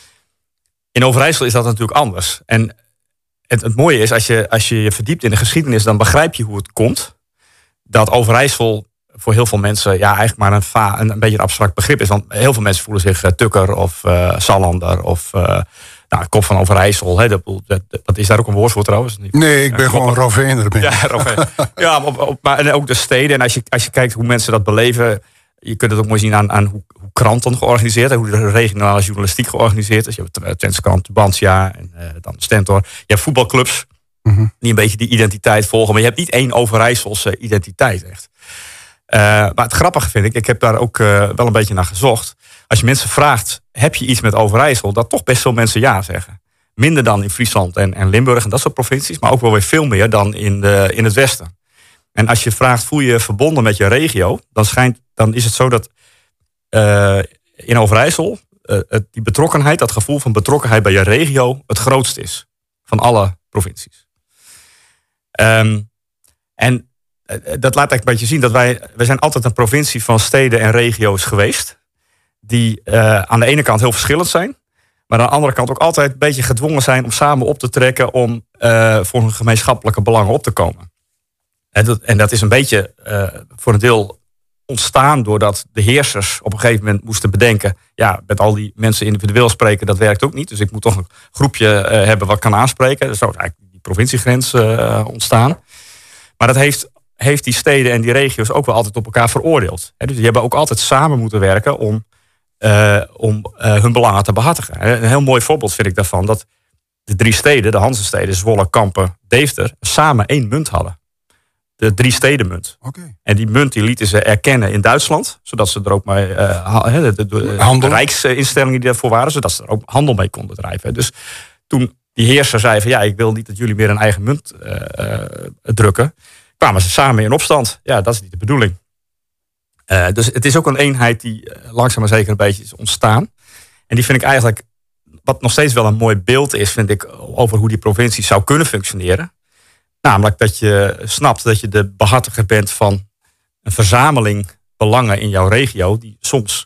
In Overijssel is dat natuurlijk anders. En het mooie is, als je je verdiept in de geschiedenis, dan begrijp je hoe het komt dat Overijssel voor heel veel mensen eigenlijk maar een beetje een abstract begrip is. Want heel veel mensen voelen zich Tukker of Sallander of Kop van Overijssel. Hè, dat is daar ook een woord voor trouwens? Nee, ik ben gewoon Roveener. Ja, Roveen. Ja, maar ook de steden. En als je kijkt hoe mensen dat beleven, je kunt het ook mooi zien aan hoe kranten georganiseerd zijn, hoe de regionale journalistiek georganiseerd is. Je hebt Twentse krant, Tubantia en dan Stentor. Je hebt voetbalclubs die een beetje die identiteit volgen. Maar je hebt niet één Overijsselse identiteit echt. Maar het grappige vind ik heb daar ook wel een beetje naar gezocht. Als je mensen vraagt, heb je iets met Overijssel? Dat toch best veel mensen ja zeggen. Minder dan in Friesland en Limburg en dat soort provincies. Maar ook wel weer veel meer dan in het westen. En als je vraagt, voel je je verbonden met je regio? Dan is het zo dat in Overijssel die betrokkenheid, dat gevoel van betrokkenheid bij je regio het grootst is. Van alle provincies. En dat laat eigenlijk een beetje zien dat wij zijn altijd een provincie van steden en regio's geweest. Die aan de ene kant heel verschillend zijn. Maar aan de andere kant ook altijd een beetje gedwongen zijn om samen op te trekken om voor hun gemeenschappelijke belangen op te komen. En dat is een beetje voor een deel ontstaan doordat de heersers op een gegeven moment moesten bedenken, ja, met al die mensen individueel spreken, dat werkt ook niet. Dus ik moet toch een groepje hebben wat kan aanspreken. Dus zo is eigenlijk die provinciegrens ontstaan. Maar dat heeft die steden en die regio's ook wel altijd op elkaar veroordeeld. Dus die hebben ook altijd samen moeten werken om hun belangen te behartigen. Een heel mooi voorbeeld vind ik daarvan, dat de 3 steden, de Hanzesteden, Zwolle, Kampen, Deventer, samen 1 munt hadden. De 3-stedenmunt. Okay. En die munt die lieten ze erkennen in Duitsland, zodat ze er ook mee de rijksinstellingen die daarvoor waren, zodat ze er ook handel mee konden drijven. Dus toen die heerser zei van ik wil niet dat jullie meer een eigen munt drukken, kwamen ze samen in opstand. Ja, dat is niet de bedoeling. Dus het is ook een eenheid die langzaam maar zeker een beetje is ontstaan. En die vind ik eigenlijk, wat nog steeds wel een mooi beeld is, vind ik, over hoe die provincie zou kunnen functioneren. Namelijk dat je snapt dat je de behartiger bent van een verzameling belangen in jouw regio, die soms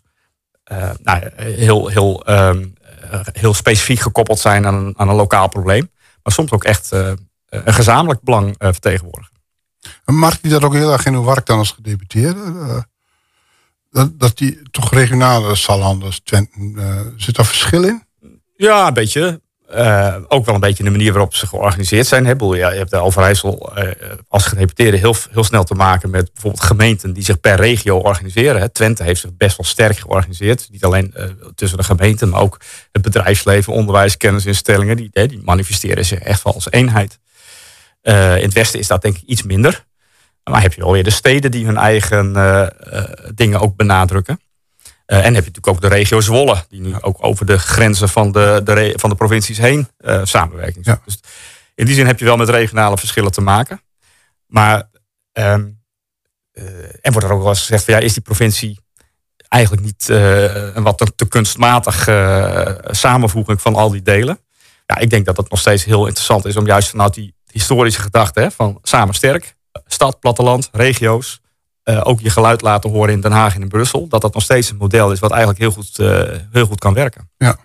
heel specifiek gekoppeld zijn aan een lokaal probleem, maar soms ook echt een gezamenlijk belang vertegenwoordigen. En maakt hij dat ook heel erg in uw werk dan als gedeputeerde? Dat die toch regionale Sallanders, Twenten, zit daar verschil in? Ja, een beetje. Ook wel een beetje de manier waarop ze georganiseerd zijn. Je hebt de Overijssel als gedeputeerde heel snel te maken met bijvoorbeeld gemeenten die zich per regio organiseren. Twente heeft zich best wel sterk georganiseerd. Niet alleen tussen de gemeenten, maar ook het bedrijfsleven, onderwijs, kennisinstellingen. Die manifesteren zich echt wel als eenheid. In het westen is dat denk ik iets minder. Maar heb je alweer de steden die hun eigen dingen ook benadrukken. En heb je natuurlijk ook de regio Zwolle, die nu ook over de grenzen van de provincies heen samenwerking zoekt. Dus in die zin heb je wel met regionale verschillen te maken. Maar en wordt er ook wel eens gezegd van is die provincie eigenlijk niet een wat te kunstmatig samenvoeging van al die delen. Ja, ik denk dat het nog steeds heel interessant is om juist vanuit die historische gedachte van samen sterk, stad, platteland, regio's. Ook je geluid laten horen in Den Haag en in Brussel. Dat nog steeds een model is wat eigenlijk heel goed kan werken. Ja.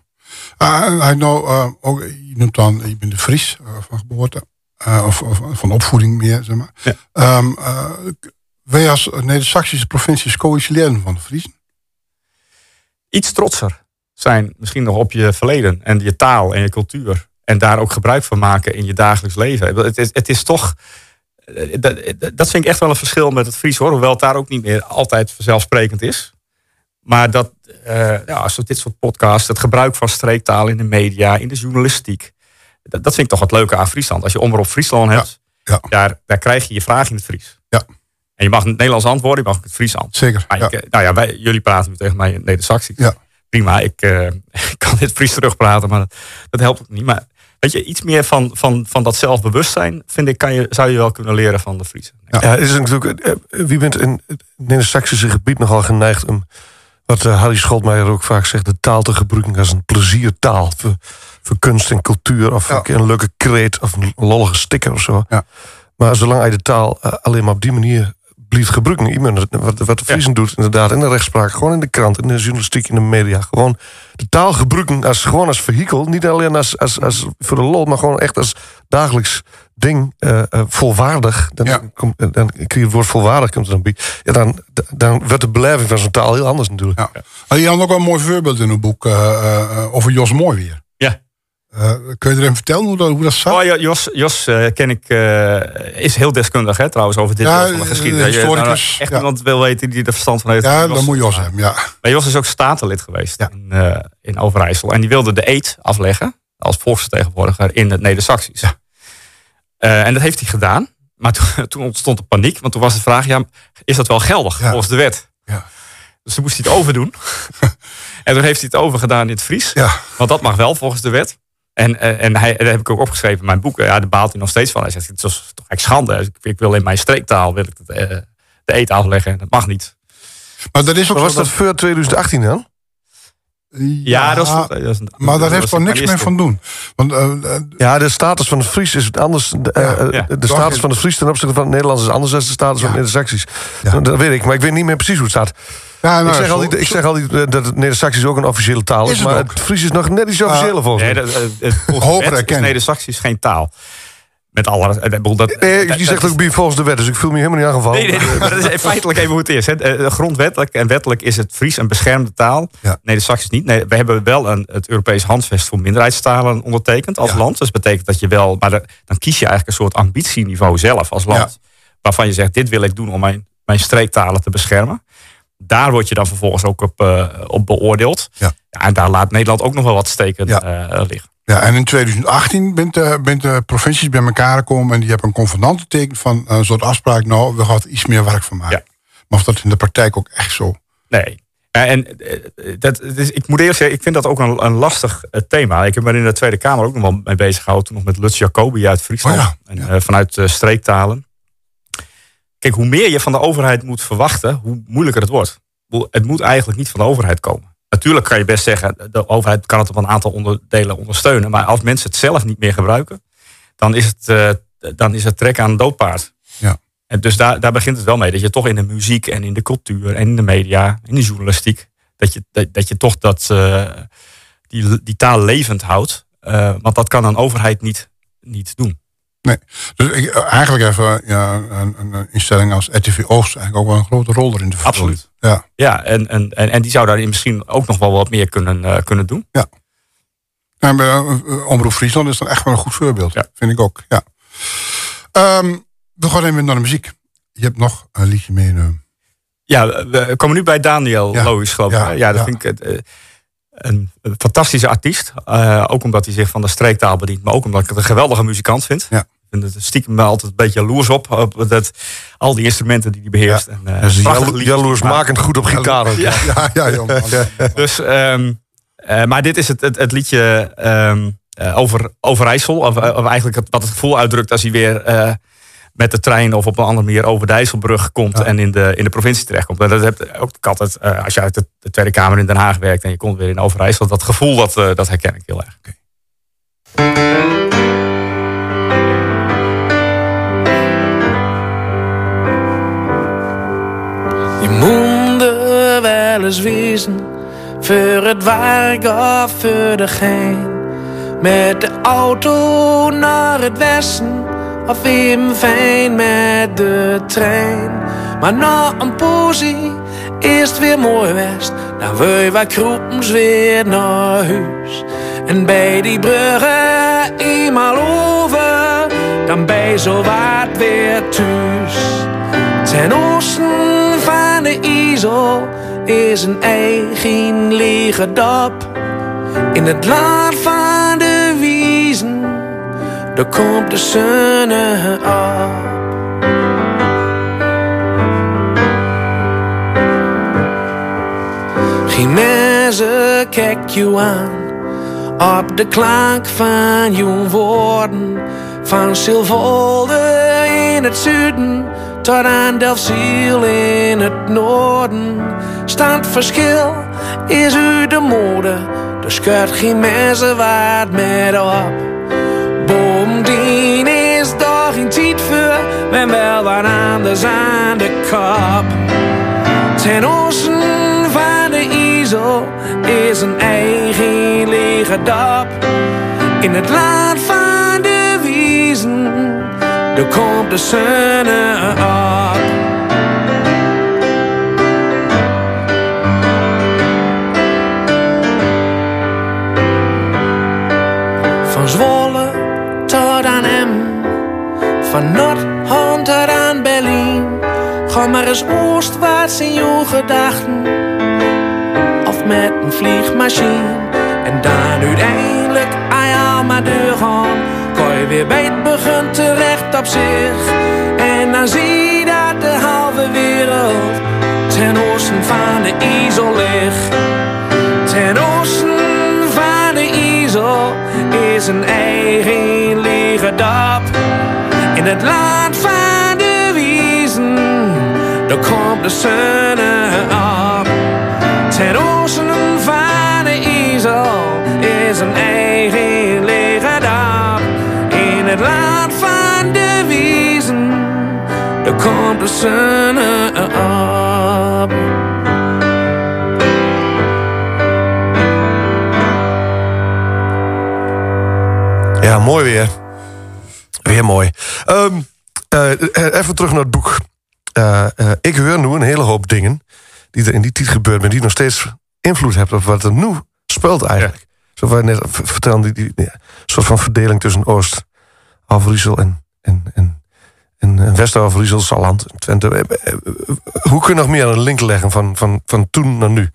Ook, je noemt dan, je bent de Fries van geboorte. Of van opvoeding meer, zeg maar. Ja. Wij als Neder-Saxische provincies coïncideren van de Friezen? Iets trotser zijn misschien nog op je verleden en je taal en je cultuur. En daar ook gebruik van maken in je dagelijks leven. Het is toch... Dat vind ik echt wel een verschil met het Fries, hoor. Hoewel het daar ook niet meer altijd vanzelfsprekend is. Maar dat, als dit soort podcasts, het gebruik van streektaal in de media, in de journalistiek. Dat vind ik toch het leuke aan Friesland. Als je Omroep Friesland hebt, daar krijg je je vraag in het Fries. Ja. En je mag het Nederlands antwoorden, je mag het Fries antwoorden. Zeker. Maar jullie praten nu tegen mij in Neder-Saxisch. Ja. Prima, ik kan dit Fries terugpraten, maar dat helpt ook niet. Maar weet je, iets meer van dat zelfbewustzijn, vind ik, zou je wel kunnen leren van de Friesen. Ja, het is natuurlijk, wie bent in het Neder-Saxische gebied nogal geneigd om, wat Harry Scholtmeijer ook vaak zegt, de taal te gebruiken als een pleziertaal. Voor kunst en cultuur, of een leuke kreet, of een lollige sticker of zo. Ja. Maar zolang hij de taal alleen maar op die manier blijft gebruiken, iemand wat de Friesen doet, inderdaad, in de rechtspraak, gewoon in de krant, in de journalistiek, in de media, gewoon de taal gebruiken als vehikel, niet alleen als voor de lol, maar gewoon echt als dagelijks ding, volwaardig. Dan krijg je het woord volwaardig, komt er dan bij. Ja, dan wordt de beleving van zo'n taal heel anders natuurlijk. Ja. Je had ook wel een mooi voorbeeld in een boek over Jos Mooi weer. Ja. Kun je er even vertellen hoe dat zat? Jos ken ik, is heel deskundig, hè, trouwens, over dit deel van de geschiedenis. Historicus. Echt iemand wil weten die er verstand van heeft. Ja, dan moet Jos hebben, ja. Maar Jos is ook statenlid geweest in Overijssel. En die wilde de eed afleggen als volksvertegenwoordiger in het Neder-Saxisch. Ja. En dat heeft hij gedaan. Maar toen ontstond de paniek. Want toen was de vraag, is dat wel geldig volgens de wet? Ja. Dus toen moest hij het overdoen. En toen heeft hij het overgedaan in het Fries. Ja. Want dat mag wel volgens de wet. En daar heb ik ook opgeschreven in mijn boek. Ja, daar baalt hij nog steeds van. Hij zegt, het is toch echt schande. Ik wil in mijn streektaal de eed afleggen. Dat mag niet. Maar dat is ook was dat voor 2018 dan? Ja, maar daar heeft er niks meer van doen. Want, de status van de Fries is anders. De status van de Fries ten opzichte van het Nederlands is anders dan de status van de Neder-Saxisch. Ja. Dat weet ik, maar ik weet niet meer precies hoe het staat. Ja, ik zeg altijd dat het Neder-Saxisch ook een officiële taal is, maar het Fries is nog net iets officiëler volgens mij. Volgens de Neder-Saxisch geen taal. Met alle. Je zegt ook bij volgens de wet, dus ik voel me helemaal niet aangevallen. Nee, maar dat is feitelijk even hoe het is. Grondwettelijk en wettelijk is het Fries een beschermde taal. Ja. Neder-Saxisch niet. Nee, we hebben wel het Europees Handvest voor minderheidstalen ondertekend als land. Dus dat betekent dat je wel. Maar dan kies je eigenlijk een soort ambitieniveau zelf als land. Ja. Waarvan je zegt, dit wil ik doen om mijn streektalen te beschermen. Daar word je dan vervolgens ook op beoordeeld. Ja. Ja, en daar laat Nederland ook nog wel wat steken liggen. Ja, en in 2018 bent de provincies bij elkaar gekomen en die hebben een convenant getekend van een soort afspraak. Nou, we gaan er iets meer werk van maken. Ja. Maar of dat in de praktijk ook echt zo? Nee. Ik moet eerlijk zeggen, ik vind dat ook een lastig thema. Ik heb me in de Tweede Kamer ook nog wel mee bezig gehouden. Toen nog met Lutz Jacobi uit Friesland. En vanuit streektalen. Kijk, hoe meer je van de overheid moet verwachten, hoe moeilijker het wordt. Het moet eigenlijk niet van de overheid komen. Natuurlijk kan je best zeggen, de overheid kan het op een aantal onderdelen ondersteunen. Maar als mensen het zelf niet meer gebruiken, dan is het trek aan een doodpaard. Ja. En dus daar begint het wel mee. Dat je toch in de muziek en in de cultuur en in de media, in de journalistiek, dat je toch die taal levend houdt. Want dat kan een overheid niet doen. Nee, dus eigenlijk even een instelling als RTV Oost eigenlijk ook wel een grote rol erin te vervullen. Absoluut. Ja, en die zou daarin misschien ook nog wel wat meer kunnen doen. Ja. En bij Omroep Friesland is dat echt wel een goed voorbeeld. Ja. Vind ik ook, ja. We gaan even naar de muziek. Je hebt nog een liedje meenemen. Ja, we komen nu bij Daniel Loos, geloof ik. Ja, dat vind ik een fantastische artiest. Ook omdat hij zich van de streektaal bedient. Maar ook omdat ik het een geweldige muzikant vind. Ja. Ik vind het stiekem me altijd een beetje jaloers op al die instrumenten die hij beheerst. Ja. Jaloersmakend goed op gitaar. Ja, jongen. Dus, maar dit is het liedje over Overijssel. Of eigenlijk wat het gevoel uitdrukt als hij weer met de trein of op een andere manier over de IJsselbrug komt en in de provincie terechtkomt. En dat heb ook altijd, als je uit de Tweede Kamer in Den Haag werkt en je komt weer in Overijssel, dat gevoel dat herken ik heel erg. Okay. wel eens wezen, voor het werk of voor de gein. Met de auto naar het westen, of even fijn met de trein. Maar na een poesie is het weer mooi west, dan wil wij kroepens weer naar huis. En bij die bruggen eenmaal over, dan ben je zo wat weer thuis. Ten oosten van de IJssel is een eigen lege dop. In het land van de wiezen, daar komt de zon op. Geen mensen kijkt je aan op de klank van je woorden. Van Silvolde in het zuiden tot aan Delfzijl in het noorden. Standverschil is u de mode, er scheurt geen mensen wat met op. Bovendien is daar geen tijd voor, men wel wat anders aan de kop. Ten oosten van de IJssel is een eigen lege dop. In het land van de wiezen, daar komt de zon op. Van Zwolle tot aan Emmen, van Noord-Holland tot aan Berlijn. Ga maar eens oostwaarts in je gedachten, of met een vliegmachine. En dan uiteindelijk aan jou maar deur gaan, kan je weer bij het begin terecht op zich. En dan zie je dat de halve wereld ten oosten van de IJssel ligt. Ten oosten van de IJssel is een eigen lege dop. In het land van de wiezen, daar komt de zon op. Ten oosten van de IJssel is een eigen lege dop. In het land van de wiezen, daar komt de zon op. Ja, mooi weer. Weer mooi. Even terug naar het boek. Ik hoor nu een hele hoop dingen die er in die tijd gebeurd zijn, die nog steeds invloed hebben op wat er nu speelt eigenlijk. Ja. Zoals wij net vertelden, die soort van verdeling tussen Oost-Overijssel en West-Overijssel, Salland, Twente. Hoe kun je nog meer een link leggen van toen naar nu?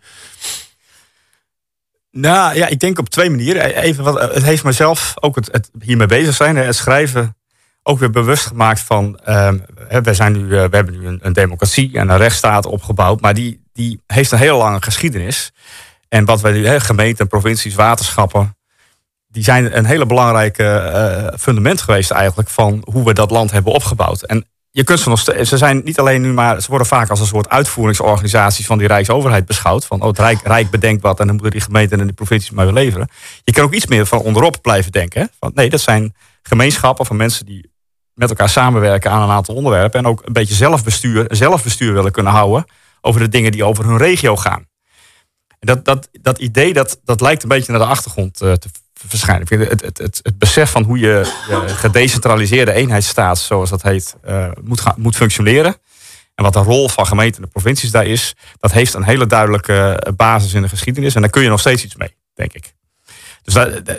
Nou ja, ik denk op 2 manieren. Even het heeft mezelf ook het hiermee bezig zijn, het schrijven, ook weer bewust gemaakt van, we hebben nu een democratie en een rechtsstaat opgebouwd, maar die heeft een hele lange geschiedenis. En wat wij nu, gemeenten, provincies, waterschappen, die zijn een hele belangrijke fundament geweest eigenlijk van hoe we dat land hebben opgebouwd. En je kunt ze zijn niet alleen nu, maar ze worden vaak als een soort uitvoeringsorganisaties van die Rijksoverheid beschouwd. Van het Rijk bedenkt wat en dan moeten die gemeenten en de provincies maar weer leveren. Je kan ook iets meer van onderop blijven denken. Hè? Van, nee, dat zijn gemeenschappen van mensen die met elkaar samenwerken aan een aantal onderwerpen. En ook een beetje zelfbestuur willen kunnen houden over de dingen die over hun regio gaan. En dat idee, dat lijkt een beetje naar de achtergrond te verschijnen. Ik vind het besef van hoe je gedecentraliseerde eenheidsstaat, zoals dat heet, moet functioneren. En wat de rol van gemeenten en de provincies daar is, dat heeft een hele duidelijke basis in de geschiedenis. En daar kun je nog steeds iets mee, denk ik. Dus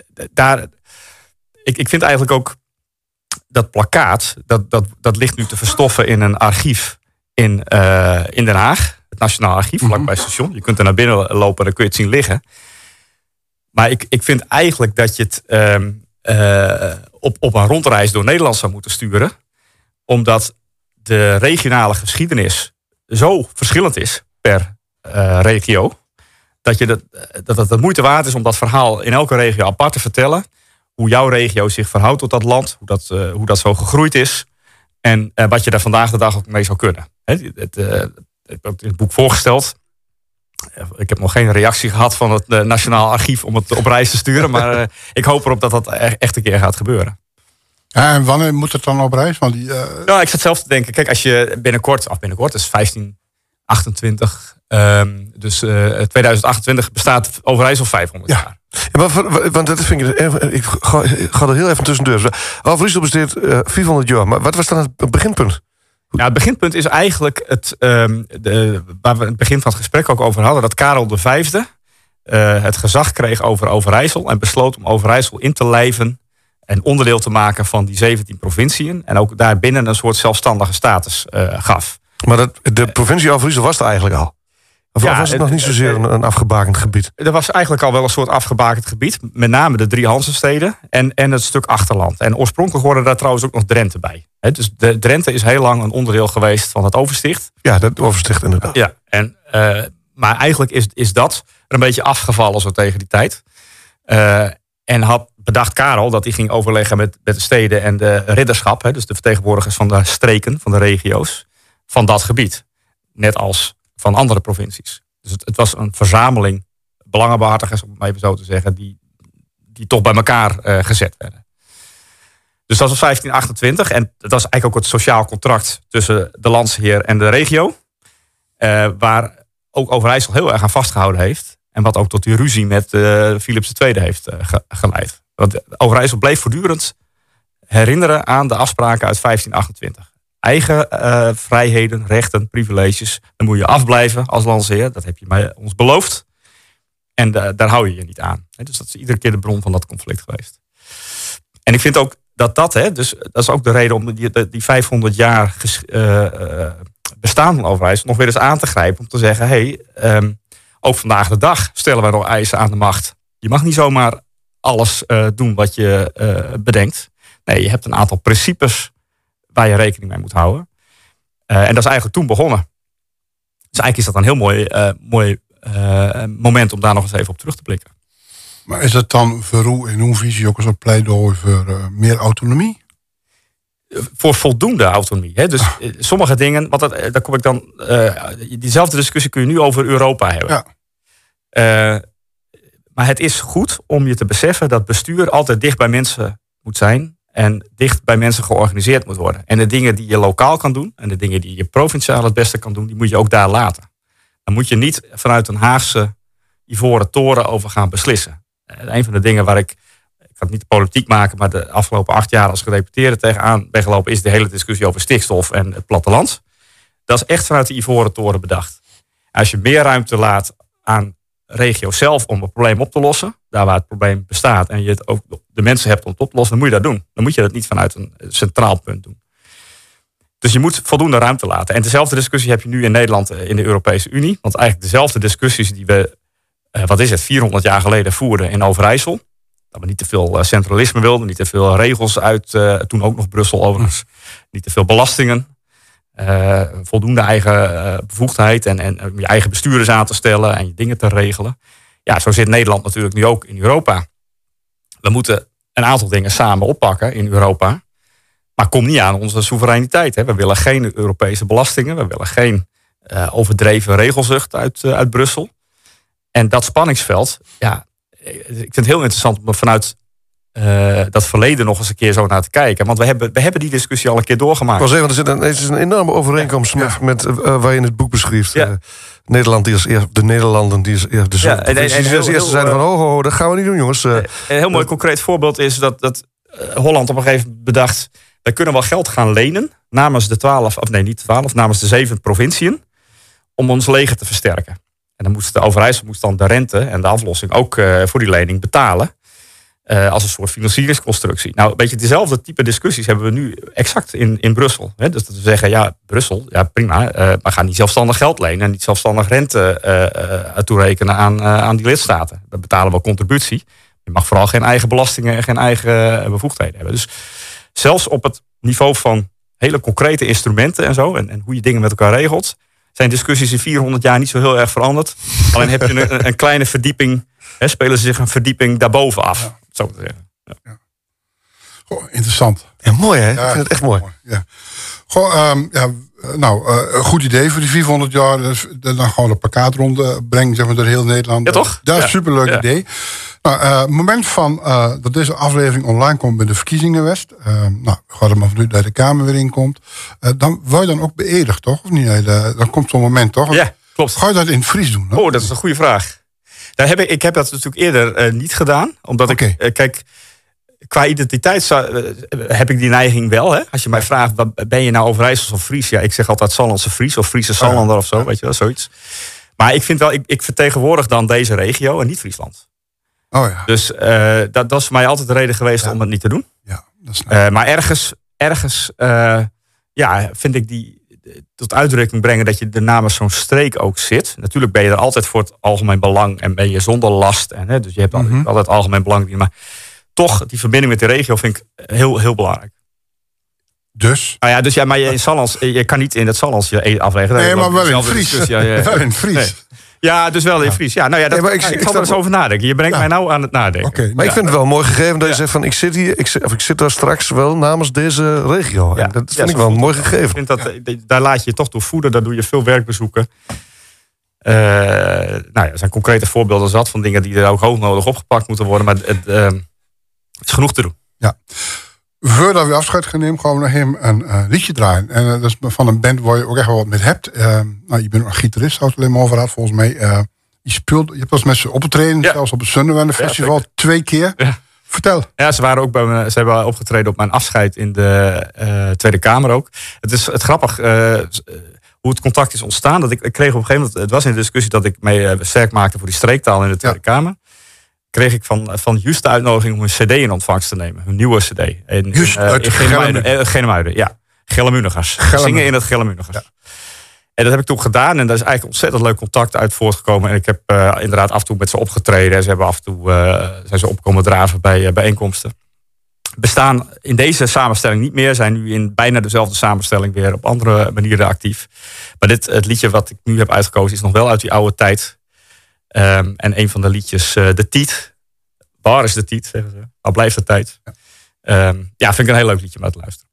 ik vind eigenlijk ook dat plakkaat, dat ligt nu te verstoffen in een archief in Den Haag. Het Nationaal Archief, vlakbij het station. Je kunt er naar binnen lopen en dan kun je het zien liggen. Maar ik vind eigenlijk dat je het op een rondreis door Nederland zou moeten sturen. Omdat de regionale geschiedenis zo verschillend is per regio. Dat het moeite waard is om dat verhaal in elke regio apart te vertellen. Hoe jouw regio zich verhoudt tot dat land. Hoe dat zo gegroeid is. En wat je daar vandaag de dag ook mee zou kunnen. Ik heb het boek voorgesteld. Ik heb nog geen reactie gehad van het Nationaal Archief om het op reis te sturen. Maar ik hoop erop dat dat echt een keer gaat gebeuren. Ja, en wanneer moet het dan op reis? Want Nou, ik zat zelf te denken. Kijk, als je binnenkort, is 15, 28 Dus 2028 bestaat Overijssel 500 jaar. Ja, want dat vind ik ga er heel even tussendoor. Overijssel besteedt 400 jaar. Maar wat was dan het beginpunt? Ja, het beginpunt is eigenlijk waar we het begin van het gesprek ook over hadden, dat Karel V het gezag kreeg over Overijssel en besloot om Overijssel in te lijven en onderdeel te maken van die 17 provinciën en ook daarbinnen een soort zelfstandige status gaf. Maar de provincie Overijssel was er eigenlijk al? Of was het nog niet zozeer een afgebakend gebied? Er was eigenlijk al wel een soort afgebakend gebied. Met name de 3 Hanzesteden en het stuk achterland. En oorspronkelijk hoorde daar trouwens ook nog Drenthe bij. Dus Drenthe is heel lang een onderdeel geweest van het Oversticht. Ja, dat Oversticht inderdaad. Ja, maar eigenlijk is dat er een beetje afgevallen zo tegen die tijd. En had bedacht Karel dat hij ging overleggen met de steden en de ridderschap. Dus de vertegenwoordigers van de streken, van de regio's, van dat gebied. Net als van andere provincies. Dus het was een verzameling belangenbehartigers, om het maar even zo te zeggen, die toch bij elkaar gezet werden. Dus dat was 1528 en dat was eigenlijk ook het sociaal contract tussen de landsheer en de regio. Waar ook Overijssel heel erg aan vastgehouden heeft. En wat ook tot die ruzie met Philips II heeft geleid. Want Overijssel bleef voortdurend herinneren aan de afspraken uit 1528. Eigen vrijheden, rechten, privileges. Dan moet je afblijven als landsheer. Dat heb je mij ons beloofd. En daar hou je je niet aan. Dus dat is iedere keer de bron van dat conflict geweest. En ik vind ook dus dat is ook de reden om die 500 jaar bestaan van Overijssel nog weer eens aan te grijpen. Om te zeggen, ook vandaag de dag stellen wij nog eisen aan de macht. Je mag niet zomaar alles doen wat je bedenkt. Nee, je hebt een aantal principes waar je rekening mee moet houden. En dat is eigenlijk toen begonnen. Dus eigenlijk is dat een heel mooi moment om daar nog eens even op terug te blikken. Maar is het dan voor u in uw visie ook eens een pleidooi voor meer autonomie? Voor voldoende autonomie. Dus sommige dingen, want daar kom ik dan. Diezelfde discussie kun je nu over Europa hebben. Ja. Maar het is goed om je te beseffen dat bestuur altijd dicht bij mensen moet zijn. En dicht bij mensen georganiseerd moet worden. En de dingen die je lokaal kan doen. En de dingen die je provinciaal het beste kan doen. Die moet je ook daar laten. Dan moet je niet vanuit een Haagse ivoren toren over gaan beslissen. Een van de dingen waar ik ga het niet de politiek maken. Maar de afgelopen 8 jaar als gedeputeerde tegenaan ben gelopen. Is de hele discussie over stikstof en het platteland. Dat is echt vanuit de ivoren toren bedacht. Als je meer ruimte laat aan regio zelf om het probleem op te lossen. Daar waar het probleem bestaat. En je het ook de mensen hebt om het op te lossen. Dan moet je dat doen. Dan moet je dat niet vanuit een centraal punt doen. Dus je moet voldoende ruimte laten. En dezelfde discussie heb je nu in Nederland in de Europese Unie. Want eigenlijk dezelfde discussies die we 400 jaar geleden voerden in Overijssel. Dat we niet te veel centralisme wilden. Niet te veel regels uit, toen ook nog Brussel overigens. Niet te veel belastingen. Voldoende eigen bevoegdheid en je eigen bestuurders aan te stellen en je dingen te regelen. Ja, zo zit Nederland natuurlijk nu ook in Europa. We moeten een aantal dingen samen oppakken in Europa. Maar kom niet aan onze soevereiniteit. We willen geen Europese belastingen. We willen geen overdreven regelzucht uit Brussel. En dat spanningsveld, ja, ik vind het heel interessant om vanuit dat verleden nog eens een keer zo naar te kijken. Want we hebben die discussie al een keer doorgemaakt. Ik wil zeggen, er is een enorme overeenkomst met waar je in het boek beschrijft. Ja. Nederland die als eerste, de Nederlanden die als eerste zijn van ho, dat gaan we niet doen, jongens. Een heel mooi concreet voorbeeld is dat Holland op een gegeven moment bedacht, wij kunnen wel geld gaan lenen namens namens de 7 provinciën om ons leger te versterken. En dan moest de Overijssel dan de rente en de aflossing ook voor die lening betalen. Als een soort financieringsconstructie. Nou, een beetje dezelfde type discussies hebben we nu exact in Brussel. Dus dat we zeggen, ja, Brussel, ja prima. Maar gaan niet zelfstandig geld lenen en niet zelfstandig rente toerekenen aan die lidstaten. Dan betalen we contributie. Je mag vooral geen eigen belastingen en geen eigen bevoegdheden hebben. Dus zelfs op het niveau van hele concrete instrumenten en zo, en hoe je dingen met elkaar regelt, zijn discussies in 400 jaar niet zo heel erg veranderd. Alleen heb je een kleine verdieping, spelen ze zich een verdieping daarboven af. Ja. Zo te zeggen. Ja. Goh, interessant. Ja, mooi hè? Ik vind het echt mooi. Ja. Goh, een goed idee voor die 400 jaar. Dus dan gewoon een plakaatrond brengen, zeg maar, door heel Nederland. Ja, toch? Dat is een superleuk idee. Nou, het moment van dat deze aflevering online komt bij de verkiezingen West. We gaan er maar vanuit dat de Kamer weer in komt. Dan word je dan ook beëdigd, toch? Of niet? Dan komt zo'n moment, toch? Ja. Klopt. Ga je dat in het Fries doen? Oh, dat is een goede vraag. Ik heb dat natuurlijk eerder niet gedaan. Omdat ik, kijk, qua identiteit heb ik die neiging wel. Hè? Als je mij vraagt, ben je nou Overijssels of Fries? Ja, ik zeg altijd Sallandse Fries of Friese Sallander of zo. Weet je wel, zoiets. Maar ik vind wel, ik vertegenwoordig dan deze regio en niet Friesland. Oh ja. Dus dat is voor mij altijd de reden geweest om het niet te doen. Ja, dat is maar ergens vind ik die tot uitdrukking brengen dat je er namens zo'n streek ook zit. Natuurlijk ben je er altijd voor het algemeen belang en ben je zonder last. En, dus je hebt altijd algemeen belang. Maar toch, die verbinding met de regio vind ik heel, heel belangrijk. Dus? Nou ja, maar in Sallands, je kan niet in het Sallands je afleggen. Nee, maar wel in Fries. Wel in Fries. Nee. Ja, dus wel in Fries. Ja, nou ja, ik zal er eens over nadenken. Je brengt mij nou aan het nadenken. Okay, maar ik vind het wel mooi gegeven dat je zegt van ik zit hier, ik zit daar straks wel namens deze regio. Ja, dat vind ik wel een mooi gegeven. Ik vind daar laat je je toch door voeden. Daar doe je veel werkbezoeken. Er zijn concrete voorbeelden zat van dingen die er ook hoognodig opgepakt moeten worden. Maar het is genoeg te doen. Ja. Voordat we afscheid gaan nemen, gaan we nog even een liedje draaien. En dat is van een band waar je ook echt wel wat met hebt. Je bent een gitarist, houdt alleen maar over had volgens mij. Je hebt als met ze opgetreden, zelfs op het Sunderland Festival, 2 keer. Ja. Vertel. Ja, ze waren ook ze hebben opgetreden op mijn afscheid in de Tweede Kamer ook. Het is grappig hoe het contact is ontstaan. Dat ik kreeg op een gegeven moment, het was in de discussie dat ik mee sterk maakte voor die streektaal in de Tweede Kamer. Kreeg ik van Just de uitnodiging om een cd in ontvangst te nemen. Een nieuwe cd. Just uit Genemuiden, ja. Gellemunigers. Zingen in het Gellemunigers. Ja. En dat heb ik toen gedaan. En daar is eigenlijk ontzettend leuk contact uit voortgekomen. En ik heb inderdaad af en toe met ze opgetreden. En ze hebben af en toe zijn ze opkomen draven bij bijeenkomsten. Bestaan in deze samenstelling niet meer. Zijn nu in bijna dezelfde samenstelling weer op andere manieren actief. Maar het liedje wat ik nu heb uitgekozen is nog wel uit die oude tijd. En een van de liedjes, De Tiet. Waar is de Tiet, zeggen ze. Al blijft de tijd. Vind ik een heel leuk liedje om uit te luisteren.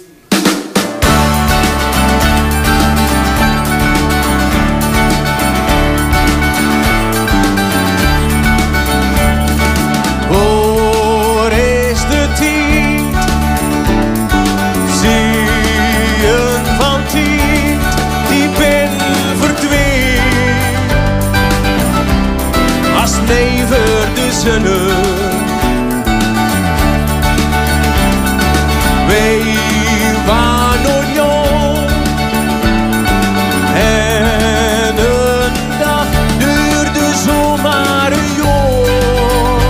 Waar is de Tiet? Zien van Tiet, die ben verdween. Als never de zonne. Wij waren nog jong. En een dag duurde zomaar een jaar.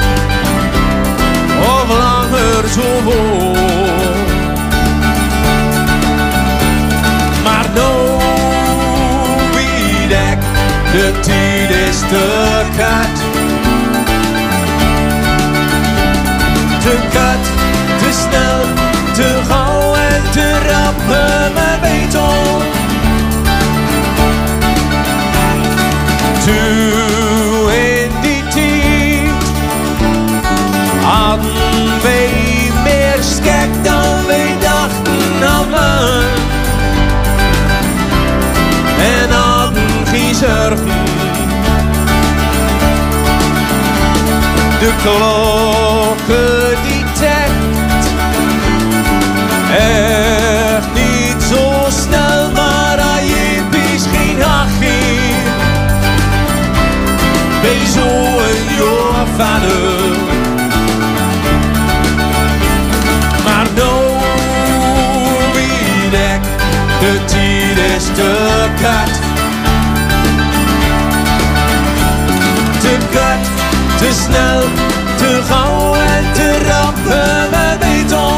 Of langer zo hoog. Maar nou weet ik, de tijd is te kort. Te kort, te snel, te gauw en te rap, maar weet al. Toen in die tijd hadden wij meer schik dan wij dachten hadden. En hadden geen zorgen. De klokken die tikt, echt niet zo snel, maar je is geen hachie. Ben zo'n jaar verder. Maar nou weet ik, de tijd is te kort. Te kort, te snel, te gauw en te rap, we weten al.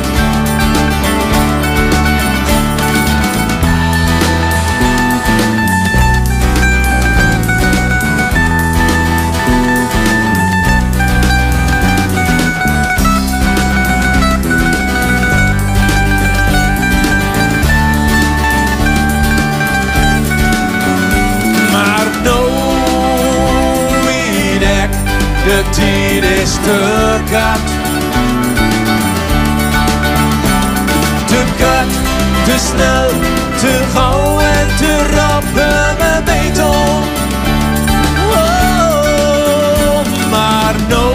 Maar nou weet ik, de tijd is te kort. Te kort, te snel, te gauw en te rap, we weten al. Oh, maar nou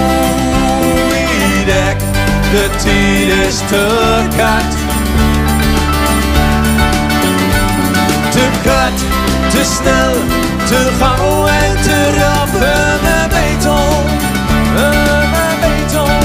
weet ik, de tijd is te kort. Te kort, te snel, te gauw en te rap. Me beton, me beton.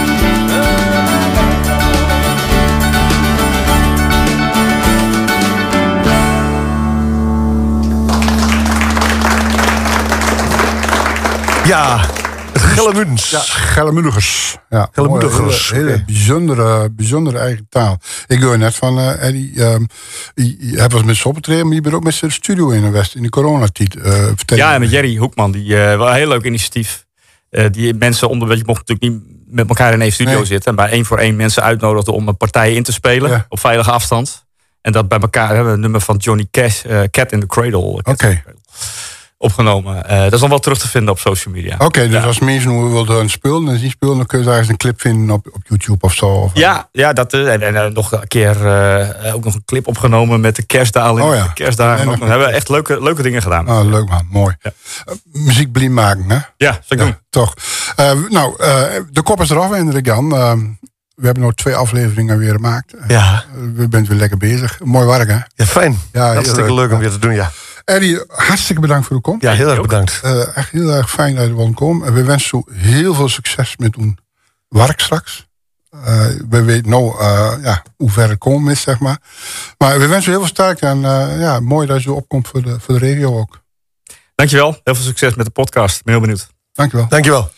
Ja, het Geldermuddens. Ja, Geldermudders. Ja, Geldermudders. Hele bijzondere eigen taal. Ik hoor net van Eddie, je hebt wel eens met ze opgetreden, maar je bent ook met zijn studio in de coronatijd. Ja, en met Jerry Hoekman, die wel een heel leuk initiatief. Die mensen je mocht natuurlijk niet met elkaar in één studio zitten. En bij 1 voor 1 mensen uitnodigden om een partij in te spelen op veilige afstand. En dat bij elkaar hebben we een nummer van Johnny Cash, Cat in the Cradle. Opgenomen. Dat is dan wel terug te vinden op social media. Oké, dus als mensen willen spelen, dan kun je daar eens een clip vinden op YouTube of zo. Of ja, dat en nog een keer ook nog een clip opgenomen met de kerstdaal in de kerstdagen. We hebben echt leuke dingen gedaan. Oh, leuk man, mooi. Ja. Muziek blind maken, hè? Ja, zou ik doen. Toch. De kop is eraf, Hendrik Jan. We hebben nog 2 afleveringen weer gemaakt. Ja. We zijn weer lekker bezig. Mooi werk, hè? Ja, fijn. Ja, dat is leuk om weer te doen, ja. Eddie, hartstikke bedankt voor de komst. Ja, heel erg bedankt. Echt heel erg fijn dat je wilde komen. En we wensen u heel veel succes met uw werk straks. We weten nou hoe ver het komen is, zeg maar. Maar we wensen u heel veel sterkte. En mooi dat je opkomt voor de regio ook. Dankjewel. Heel veel succes met de podcast. Ik ben heel benieuwd. Dankjewel. Dankjewel.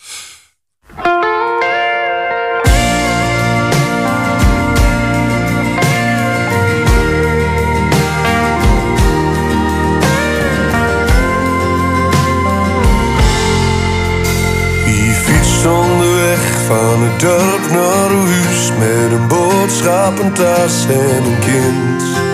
Onderweg van het dorp naar huis met een boodschappentas en een kind.